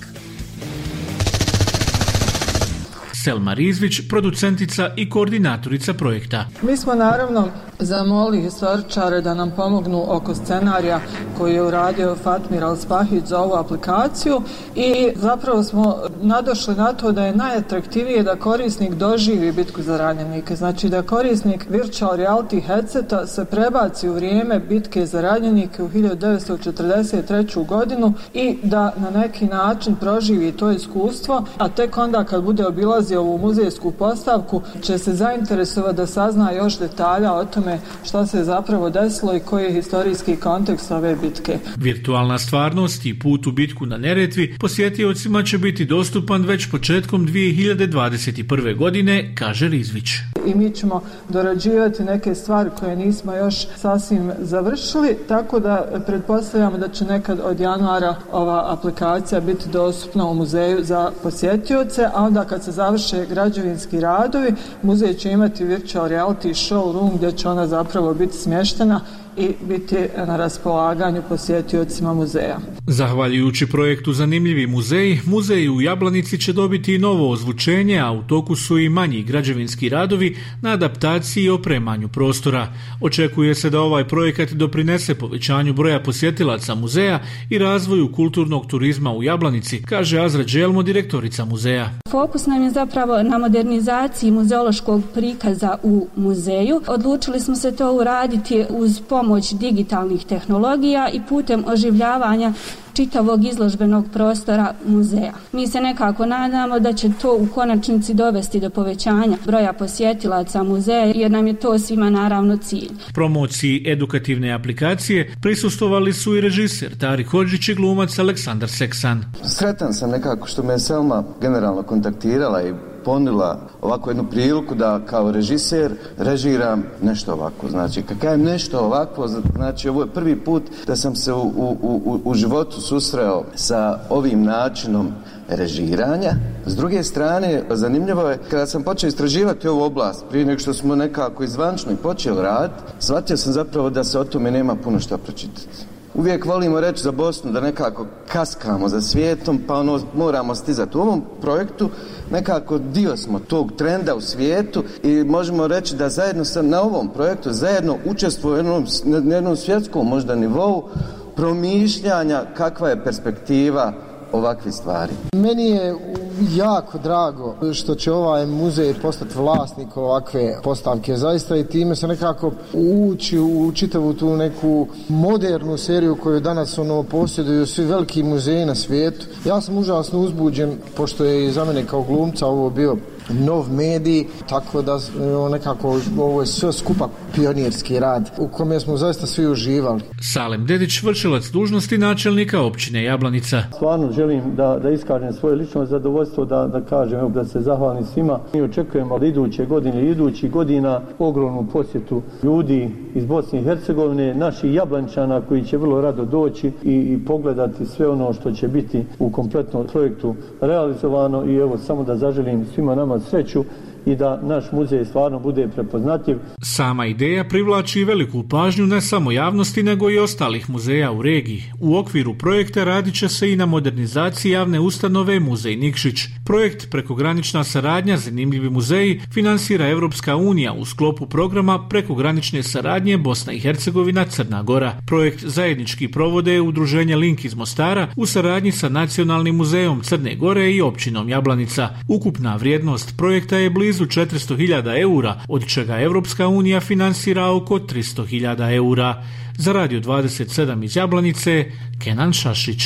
Selma Rizvić, producentica i koordinatorica projekta. Mi smo naravno zamolili historičare da nam pomognu oko scenarija koji je uradio Fatmir Al-Spahić za ovu aplikaciju i zapravo smo nadošli na to da je najatraktivije da korisnik doživi bitku za ranjenike. Znači da korisnik virtual reality headseta se prebaci u vrijeme bitke za ranjenike u hiljadu devetsto četrdeset treću. godinu i da na neki način proživi to iskustvo, a tek onda kad bude obilazio ovu muzejsku postavku će se zainteresovati da sazna još detalja o tome šta se zapravo desilo i koji je historijski kontekst ove bitke. Virtualna stvarnost i put u bitku na Neretvi posjetiocima će biti dostupan već početkom dvije hiljade dvadeset prve. godine, kaže Rizvić. I mi ćemo dorađivati neke stvari koje nismo još sasvim završili, tako da pretpostavljamo da će nekad od januara ova aplikacija biti dostupna u muzeju za posjetioce, a onda kad se završe građevinski radovi, muzej će imati virtual reality showroom gdje će ona zapravo biti smještena i biti na raspolaganju posjetiocima muzeja. Zahvaljujući projektu Zanimljivi muzeji, muzej u Jablanici će dobiti i novo ozvučenje, a u toku su i manji građevinski radovi na adaptaciji i opremanju prostora. Očekuje se da ovaj projekat doprinese povećanju broja posjetilaca muzeja i razvoju kulturnog turizma u Jablanici, kaže Azra Đelmo, direktorica muzeja. Fokus nam je zapravo na modernizaciji muzeološkog prikaza u muzeju. Odlučili smo se to uraditi uz pomoć digitalnih tehnologija i putem oživljavanja čitavog izložbenog prostora muzeja. Mi se nekako nadamo da će to u konačnici dovesti do povećanja broja posjetilaca muzeja, jer nam je to svima naravno cilj. Promociji edukativne aplikacije prisustvovali su i režiser Tarik Hodžić i glumac Aleksandar Seksan. Sretan sam nekako što me je Selma generalno kontaktirala i ponudila ovako jednu priliku da kao režiser režiram nešto ovako. Znači, kad kažem nešto ovako, znači ovo je prvi put da sam se u, u, u, u životu susreo sa ovim načinom režiranja. S druge strane, zanimljivo je, kada sam počeo istraživati ovu oblast, prije nego što smo nekako izvančno i počeli raditi, shvatio sam zapravo da se o tome nema puno što pročitati. Uvijek volimo reći za Bosnu da nekako kaskamo za svijetom, pa ono moramo stizati. U ovom projektu nekako dio smo tog trenda u svijetu i možemo reći da zajedno sa, na ovom projektu zajedno učestvujemo na jednom svjetskom možda nivou promišljanja kakva je perspektiva ovakve stvari. Meni je jako drago što će ovaj muzej postati vlasnik ovakve postavke. Zaista i time se nekako ući u čitavu tu neku modernu seriju koju danas ono posjeduju svi veliki muzeji na svijetu. Ja sam užasno uzbuđen pošto je i za mene kao glumca ovo bio nov medij, tako da nekako ovo je sve skupa pionirski rad u kome smo zaista svi uživali. Salem Dedić, vršilac dužnosti načelnika općine Jablanica. Stvarno želim da, da iskažem svoje lično zadovoljstvo, da, da kažem, evo, da se zahvalim svima. Mi očekujemo da iduće godine i idućih godina ogromnu posjetu ljudi iz Bosne i Hercegovine, naših Jablančana koji će vrlo rado doći i, i pogledati sve ono što će biti u kompletnom projektu realizovano i evo samo da zaželim svima nama sreću i da naš muzej stvarno bude prepoznatljiv. Sama ideja privlači veliku pažnju ne samo javnosti, nego i ostalih muzeja u regiji. U okviru projekta radit će se i na modernizaciji javne ustanove Muzej Nikšić. Projekt Prekogranična saradnja Zanimljivi muzeji finansira Evropska unija u sklopu programa Prekogranične saradnje Bosna i Hercegovina Crna Gora. Projekt zajednički provode Udruženje Link iz Mostara u saradnji sa Nacionalnim muzejom Crne Gore i općinom Jablanica. Ukupna vrijednost projekta je blizu četiristo hiljada eura, od čega Evropska unija finansira oko tristo hiljada eura. Za Radio dvadeset sedam iz Jablanice, Kenan Šašić.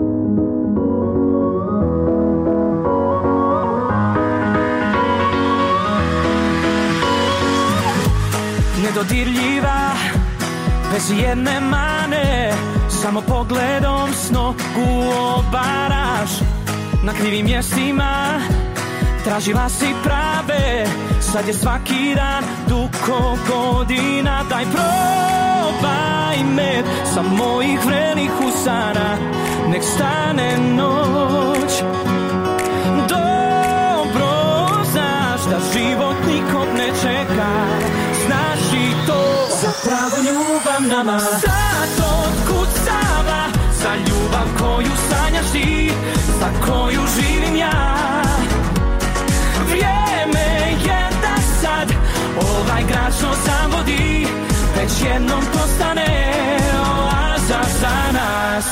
Nedodirljiva, bez jedne mane, samo pogledom s nogu obaraš. na krivim mjestima, tražila si prave, sad je svaki dan dugo godina. Daj probaj med sa mojih vrelih usana, nek stane noć. Dobro znaš da život nikog ne čeka, znaš i to. Za pravu ljubav nama sad otkucava, za ljubav koju sanjaš ti, za koju živim ja. Vrijeme je da sad ovaj grad što sam vodi već jednom postane oaza za nas.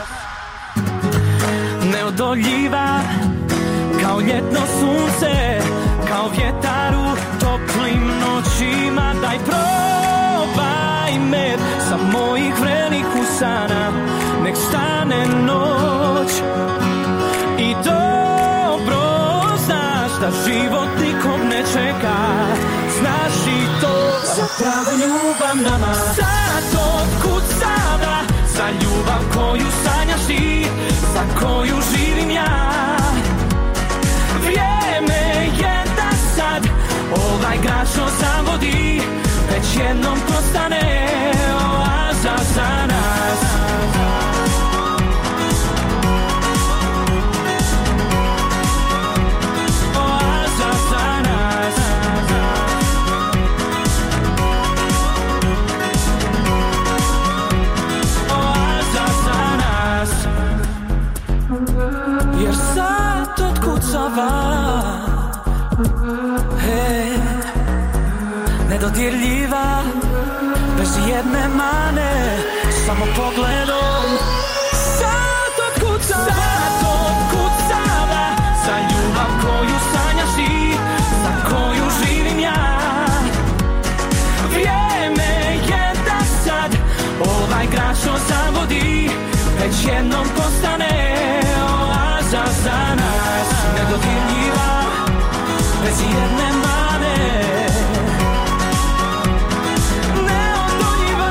Neodoljiva kao ljetno sunce, kao vjetar u toplim noćima. Daj probaj med sa mojih vrelih usana, nek stane noć. I dobro znaš da život nikog ne čeka, znaš i to. Za pravu ljubav nama sad otkucava, za ljubav koju sanjaš ti, za koju živim ja. Vrijeme je da sad ovaj grad što sam vodi već jednom postane oaza za nas. Oaza za nas. Oaza za nas. Jer sad otkucava, hey, nedodirljiva, bez jedne mane, samo pogledom. Sad otkucava, sad otkucava, za ljubav koju sanjaš ti, za koju živim ja. Vrijeme je da sad ovaj grad što sam vodi već jednom postane oaza za nas. Nedodirljiva, bez jedne mane, neodoljiva.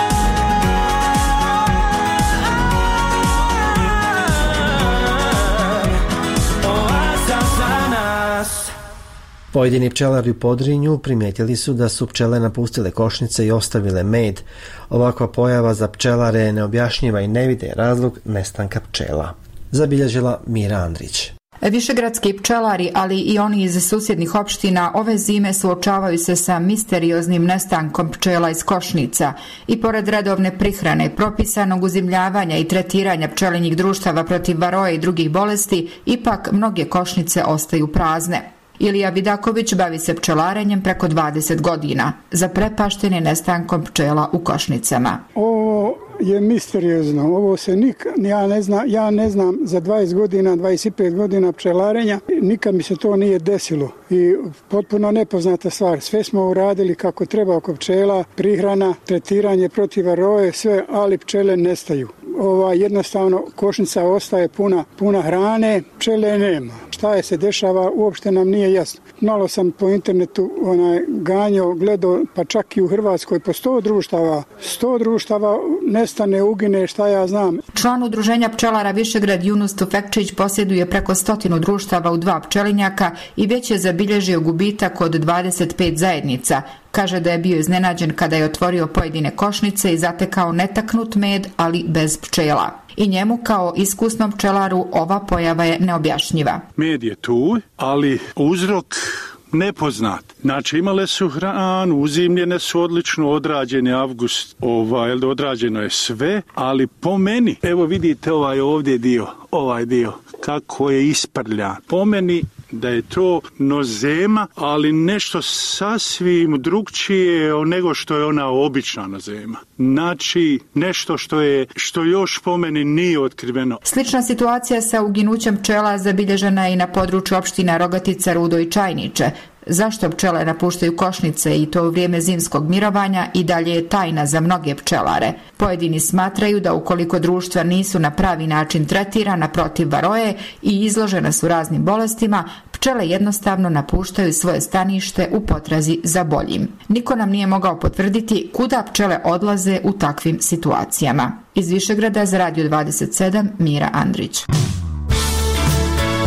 Oaza za nas. Pojedini pčelari u Podrinju primijetili su da su pčele napustile košnice i ostavile med. Ovakva pojava za pčelare je neobjašnjiva i ne vide razlog nestanka pčela. Zabilježila Mira Andrić. Višegradski pčelari, ali i oni iz susjednih opština, ove zime suočavaju se sa misterioznim nestankom pčela iz košnica i pored redovne prihrane, propisanog uzimljavanja i tretiranja pčelinjih društava protiv varoje i drugih bolesti, ipak mnoge košnice ostaju prazne. Ilija Vidaković bavi se pčelarenjem preko dvadeset godina. Zaprepašten je nestankom pčela u košnicama. Ovo je misteriozno. Ovo se nik, ja ne znam, ja ne znam za dvadeset godina, dvadeset pet godina pčelarenja, nikad mi se to nije desilo. I potpuno nepoznata stvar. Sve smo uradili kako treba oko pčela, prihrana, tretiranje protiv varoje, sve, ali pčele nestaju. Ova jednostavno košnica ostaje puna, puna hrane, pčele nema. Šta je se dešava, uopšte nam nije jasno. Malo sam po internetu onaj ganjao, gledao, pa čak i u Hrvatskoj po sto društava, sto društava nestane, ugine, šta ja znam. Član udruženja pčelara Višegrad Junus Tufekčić posjeduje preko stotinu društava u dva pčelinjaka i već je zabilježio gubitak od dvadeset pet zajednica. Kaže da je bio iznenađen kada je otvorio pojedine košnice i zatekao netaknut med, ali bez pčela. I njemu kao iskusnom pčelaru ova pojava je neobjašnjiva. Med je tu, ali uzrok nepoznat. Znači imale su hranu, uzimljene su odlično, odrađene avgust, ovaj, odrađeno je sve, ali po meni, evo vidite ovaj ovdje dio, ovaj dio, kako je isprljan. Po meni da je to nozema, ali nešto sasvim drugčije nego što je ona obična nozema. Znači, nešto što je, što još po meni nije otkriveno. Slična situacija sa uginućem pčela zabilježena je i na području opština Rogatica, Rudo i Čajniče. Zašto pčele napuštaju košnice i to u vrijeme zimskog mirovanja i dalje je tajna za mnoge pčelare. Pojedini smatraju da ukoliko društva nisu na pravi način tretirana protiv varoje i izložena su raznim bolestima, pčele jednostavno napuštaju svoje stanište u potrazi za boljim. Niko nam nije mogao potvrditi kuda pčele odlaze u takvim situacijama. Iz Višegrada za Radio dvadeset sedam, Mira Andrić.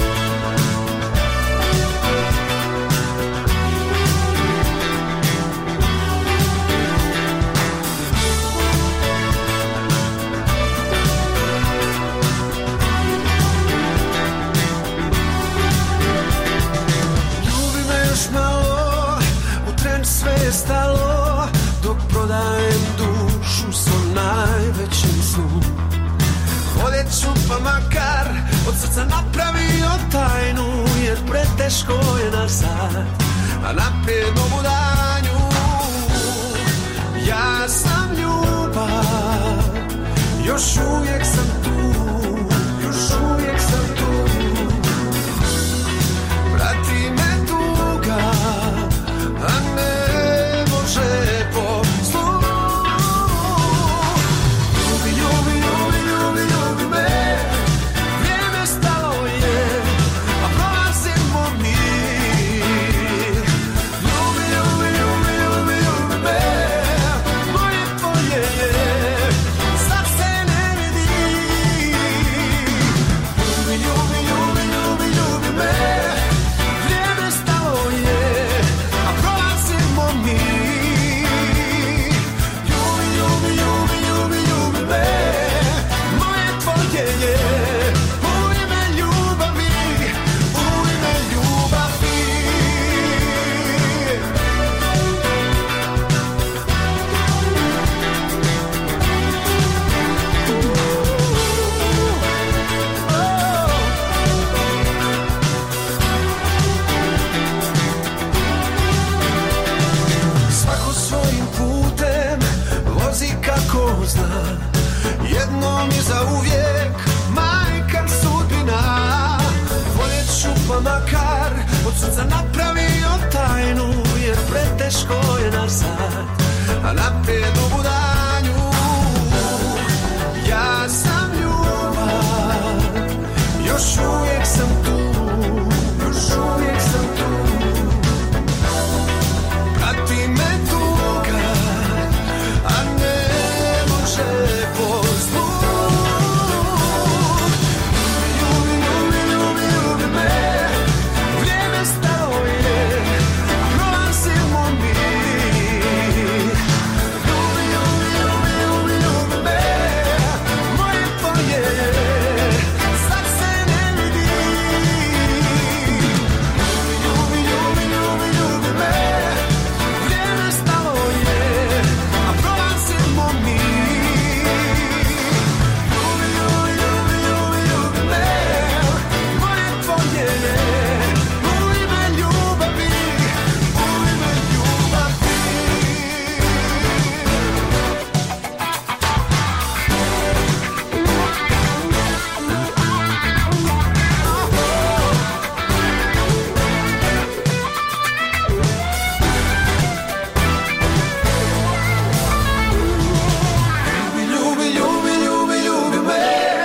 pa makar od srca napravio tajnu, jer preteško je naš sad, a naprijed novu danju. Ja sam ljubav, još uvijek sam tu, još uvijek sam tu. Prati me tuga, a ne može po zlu. Ljubi, ljubi, ljubi, ljubi, ljubi me, vrijeme stalo je, a prolazimo mi. Ljubi, ljubi, ljubi, ljubi, ljubi me, moje tvoje je, sad se ne vidi. Ljubi, ljubi, ljubi, ljubi, ljubi me, vrijeme stalo je, a prolazimo mi. Ljubi, ljubi, ljubi, ljubi, ljubi me, moje tvoje je, u ime ljubavi, u ime ljubavi. Svako svojim putem vozi kako zna, jednom i zauvijek majka sudbina. Voljet ću pa makar od srca napravio tajnu, jer preteško je naš sad, a naprijed novu danju. Ja sam ljubav, još uvijek sam tu, još uvijek sam tu. Prati me tuga, a ne može po zlu. Ljubi, ljubi, ljubi, ljubi me, vrijeme stalo je, a prolazimo mi. Ljubi, ljubi, ljubi, ljubi, ljubi me, moje tvoje je, sad se ne vidi. Ljubi, ljubi, ljubi, ljubi me, vrijeme stalo je, a prolazimo mi. Ljubi, ljubi, ljubi, ljubi, ljubi me, moje tvoje je, u ime ljubavi, u ime ljubavi. Ljubi, ljubi, ljubi, ljubi me.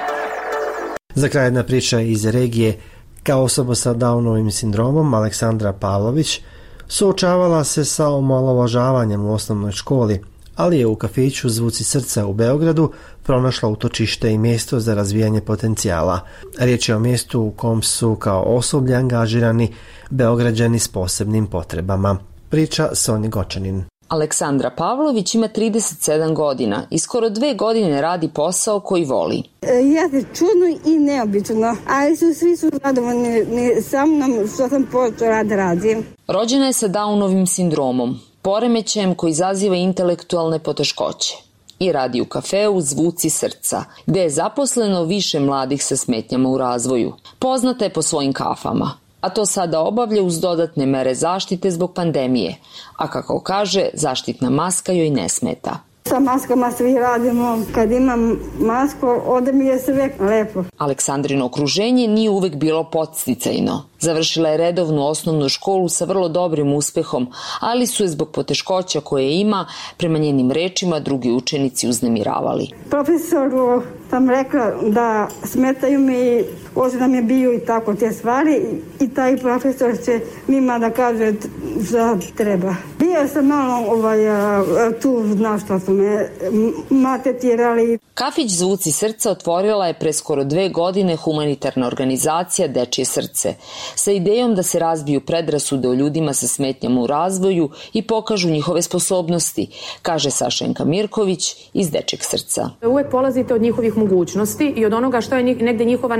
Za kraj jedna priča iz regije. Kao osoba sa Downovim sindromom, Aleksandra Pavlović suočavala se sa omalovažavanjem u osnovnoj školi, ali je u kafiću Zvuci srca u Beogradu pronašla utočište i mjesto za razvijanje potencijala. Riječ je o mjestu u kom su kao osoblje angažirani Beograđani s posebnim potrebama. Priča Sonja Gočanin. Aleksandra Pavlović ima trideset sedam godina i skoro dve godine radi posao koji voli. Jeste čudno i neobično, ali su svi su zadovoljni sa mnom što sam počeo rad radim. Rođena je sa Downovim sindromom, poremećajem koji izaziva intelektualne poteškoće, i radi u kafeu Zvuci srca, gde je zaposleno više mladih sa smetnjama u razvoju. Poznata je po svojim kafama, a to sada obavlja uz dodatne mere zaštite zbog pandemije, a kako kaže, zaštitna maska joj ne smeta. Sa maskama svi radimo, kad imam masku, onda mi je sve lepo. Aleksandrino okruženje nije uvek bilo podsticajno. Završila je redovnu osnovnu školu sa vrlo dobrim uspehom, ali su je zbog poteškoća koje ima, prema njenim rečima, drugi učenici uznemiravali. Profesoru sam rekla da smetaju mi, hoće da mi je bio i tako te stvari, i taj profesor će njima da kaže da treba. Bio sam malo ovaj, tu, znaš što su me maltretirali. Kafić Zvuci srca otvorila je pre skoro dve godine humanitarna organizacija Dečije srce, sa idejom da se razbiju predrasude o ljudima sa smetnjama u razvoju i pokažu njihove sposobnosti, kaže Sašenka Mirković iz Dečjeg srca. Uvek polazite od njihovih mogućnosti i od onoga što je negde njihova najjača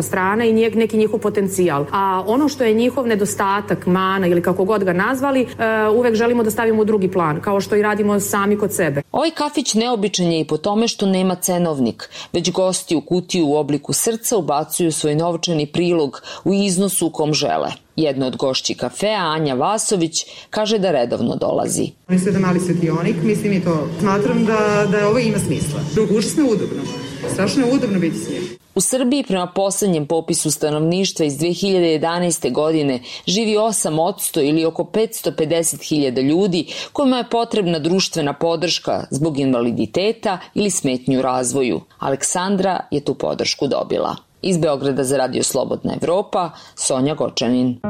strana i nije neki njihov potencijal. A ono što je njihov nedostatak, mana ili kako god ga nazvali, uvek želimo da stavimo u drugi plan, kao što i radimo sami kod sebe. Ovaj kafić neobičan je i po tome što nema cenovnik, već gosti u kutiju u obliku srca ubacuju svoj novčani prilog u iznosu u kom žele. Jedna od gošći kafea, Anja Vasović, kaže da redovno dolazi. Oni su jedan mali svetionik, mislim i to smatram da, da ovo ima smisla. Užasno udobno, strašno je udobno biti s njim. U Srbiji prema poslednjem popisu stanovništva iz dve hiljade jedanaeste. godine živi osam posto ili oko petsto pedeset hiljada ljudi kojima je potrebna društvena podrška zbog invaliditeta ili smetnji u razvoju. Aleksandra je tu podršku dobila. Iz Beograda za Radio Slobodna Evropa, Sonja Gočanin.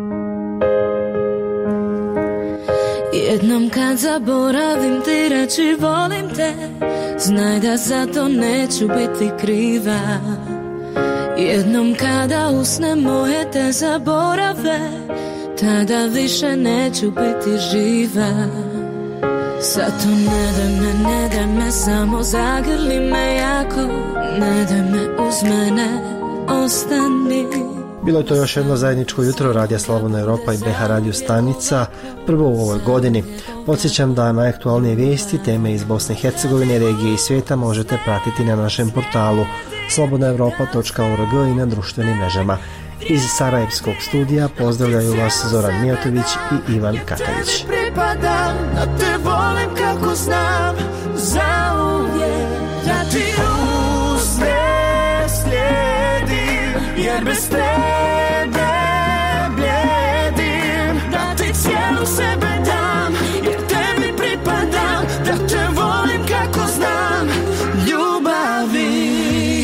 Jednom kad zaboravim ti reći volim te, znaj da za to neću biti kriva. Jednom kada usne moje te zaborave, tada više neću biti živa. Zato ne daj me, ne daj me, samo zagrli me jako, ne daj me uz mene, ostani. Bilo je to još jedno zajedničko jutro Radija Slobodna Evropa i B H radio stanica, prvo u ovoj godini. Podsjećam da najaktualnije vijesti, teme iz Bosne i Hercegovine, regije i svijeta možete pratiti na našem portalu slobodna evropa tačka org i na društvenim mrežama. Iz Sarajevskog studija pozdravljaju vas Zoran Mijatović i Ivan Katavić. Pripadam, da te volim kako znam, zauvijek da ti usne slijedim, jer bez tebe bljedim, da ti cijelu sebe dam, jer tebi pripadam, da te volim kako znam, ljubavi.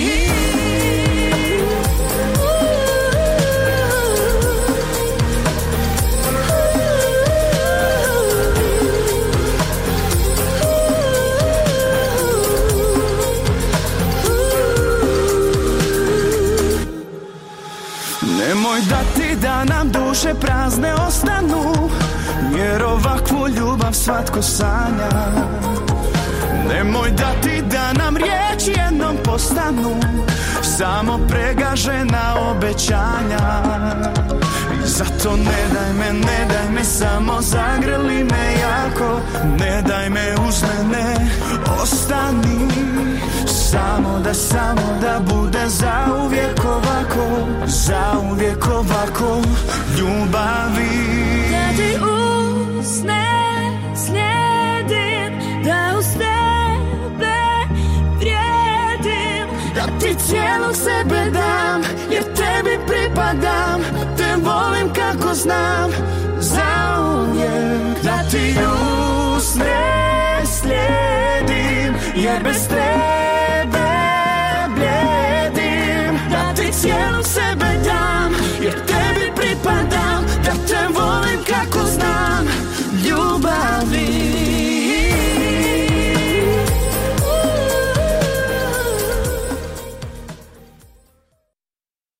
Nemoj da ti da nam duše prazne ostanu, jer ovakvu ljubav svatko sanja. Nemoj da ti da nam riječi jednom postanu samo pregažena obećanja. I zato ne daj me, ne daj me, samo zagrli me jako, ne daj me uz mene, ostani. Samo da, samo da bude zauvijek ovako, zauvijek ovako, ljubavi. Da ti usne slijedim, da uz tebe vrijedim, da ti cijelu sebe dam, jer tebi pripadam, da te volim kako znam, zauvijek. Da ti usne slijedim, jer bez tebe cijelu sebe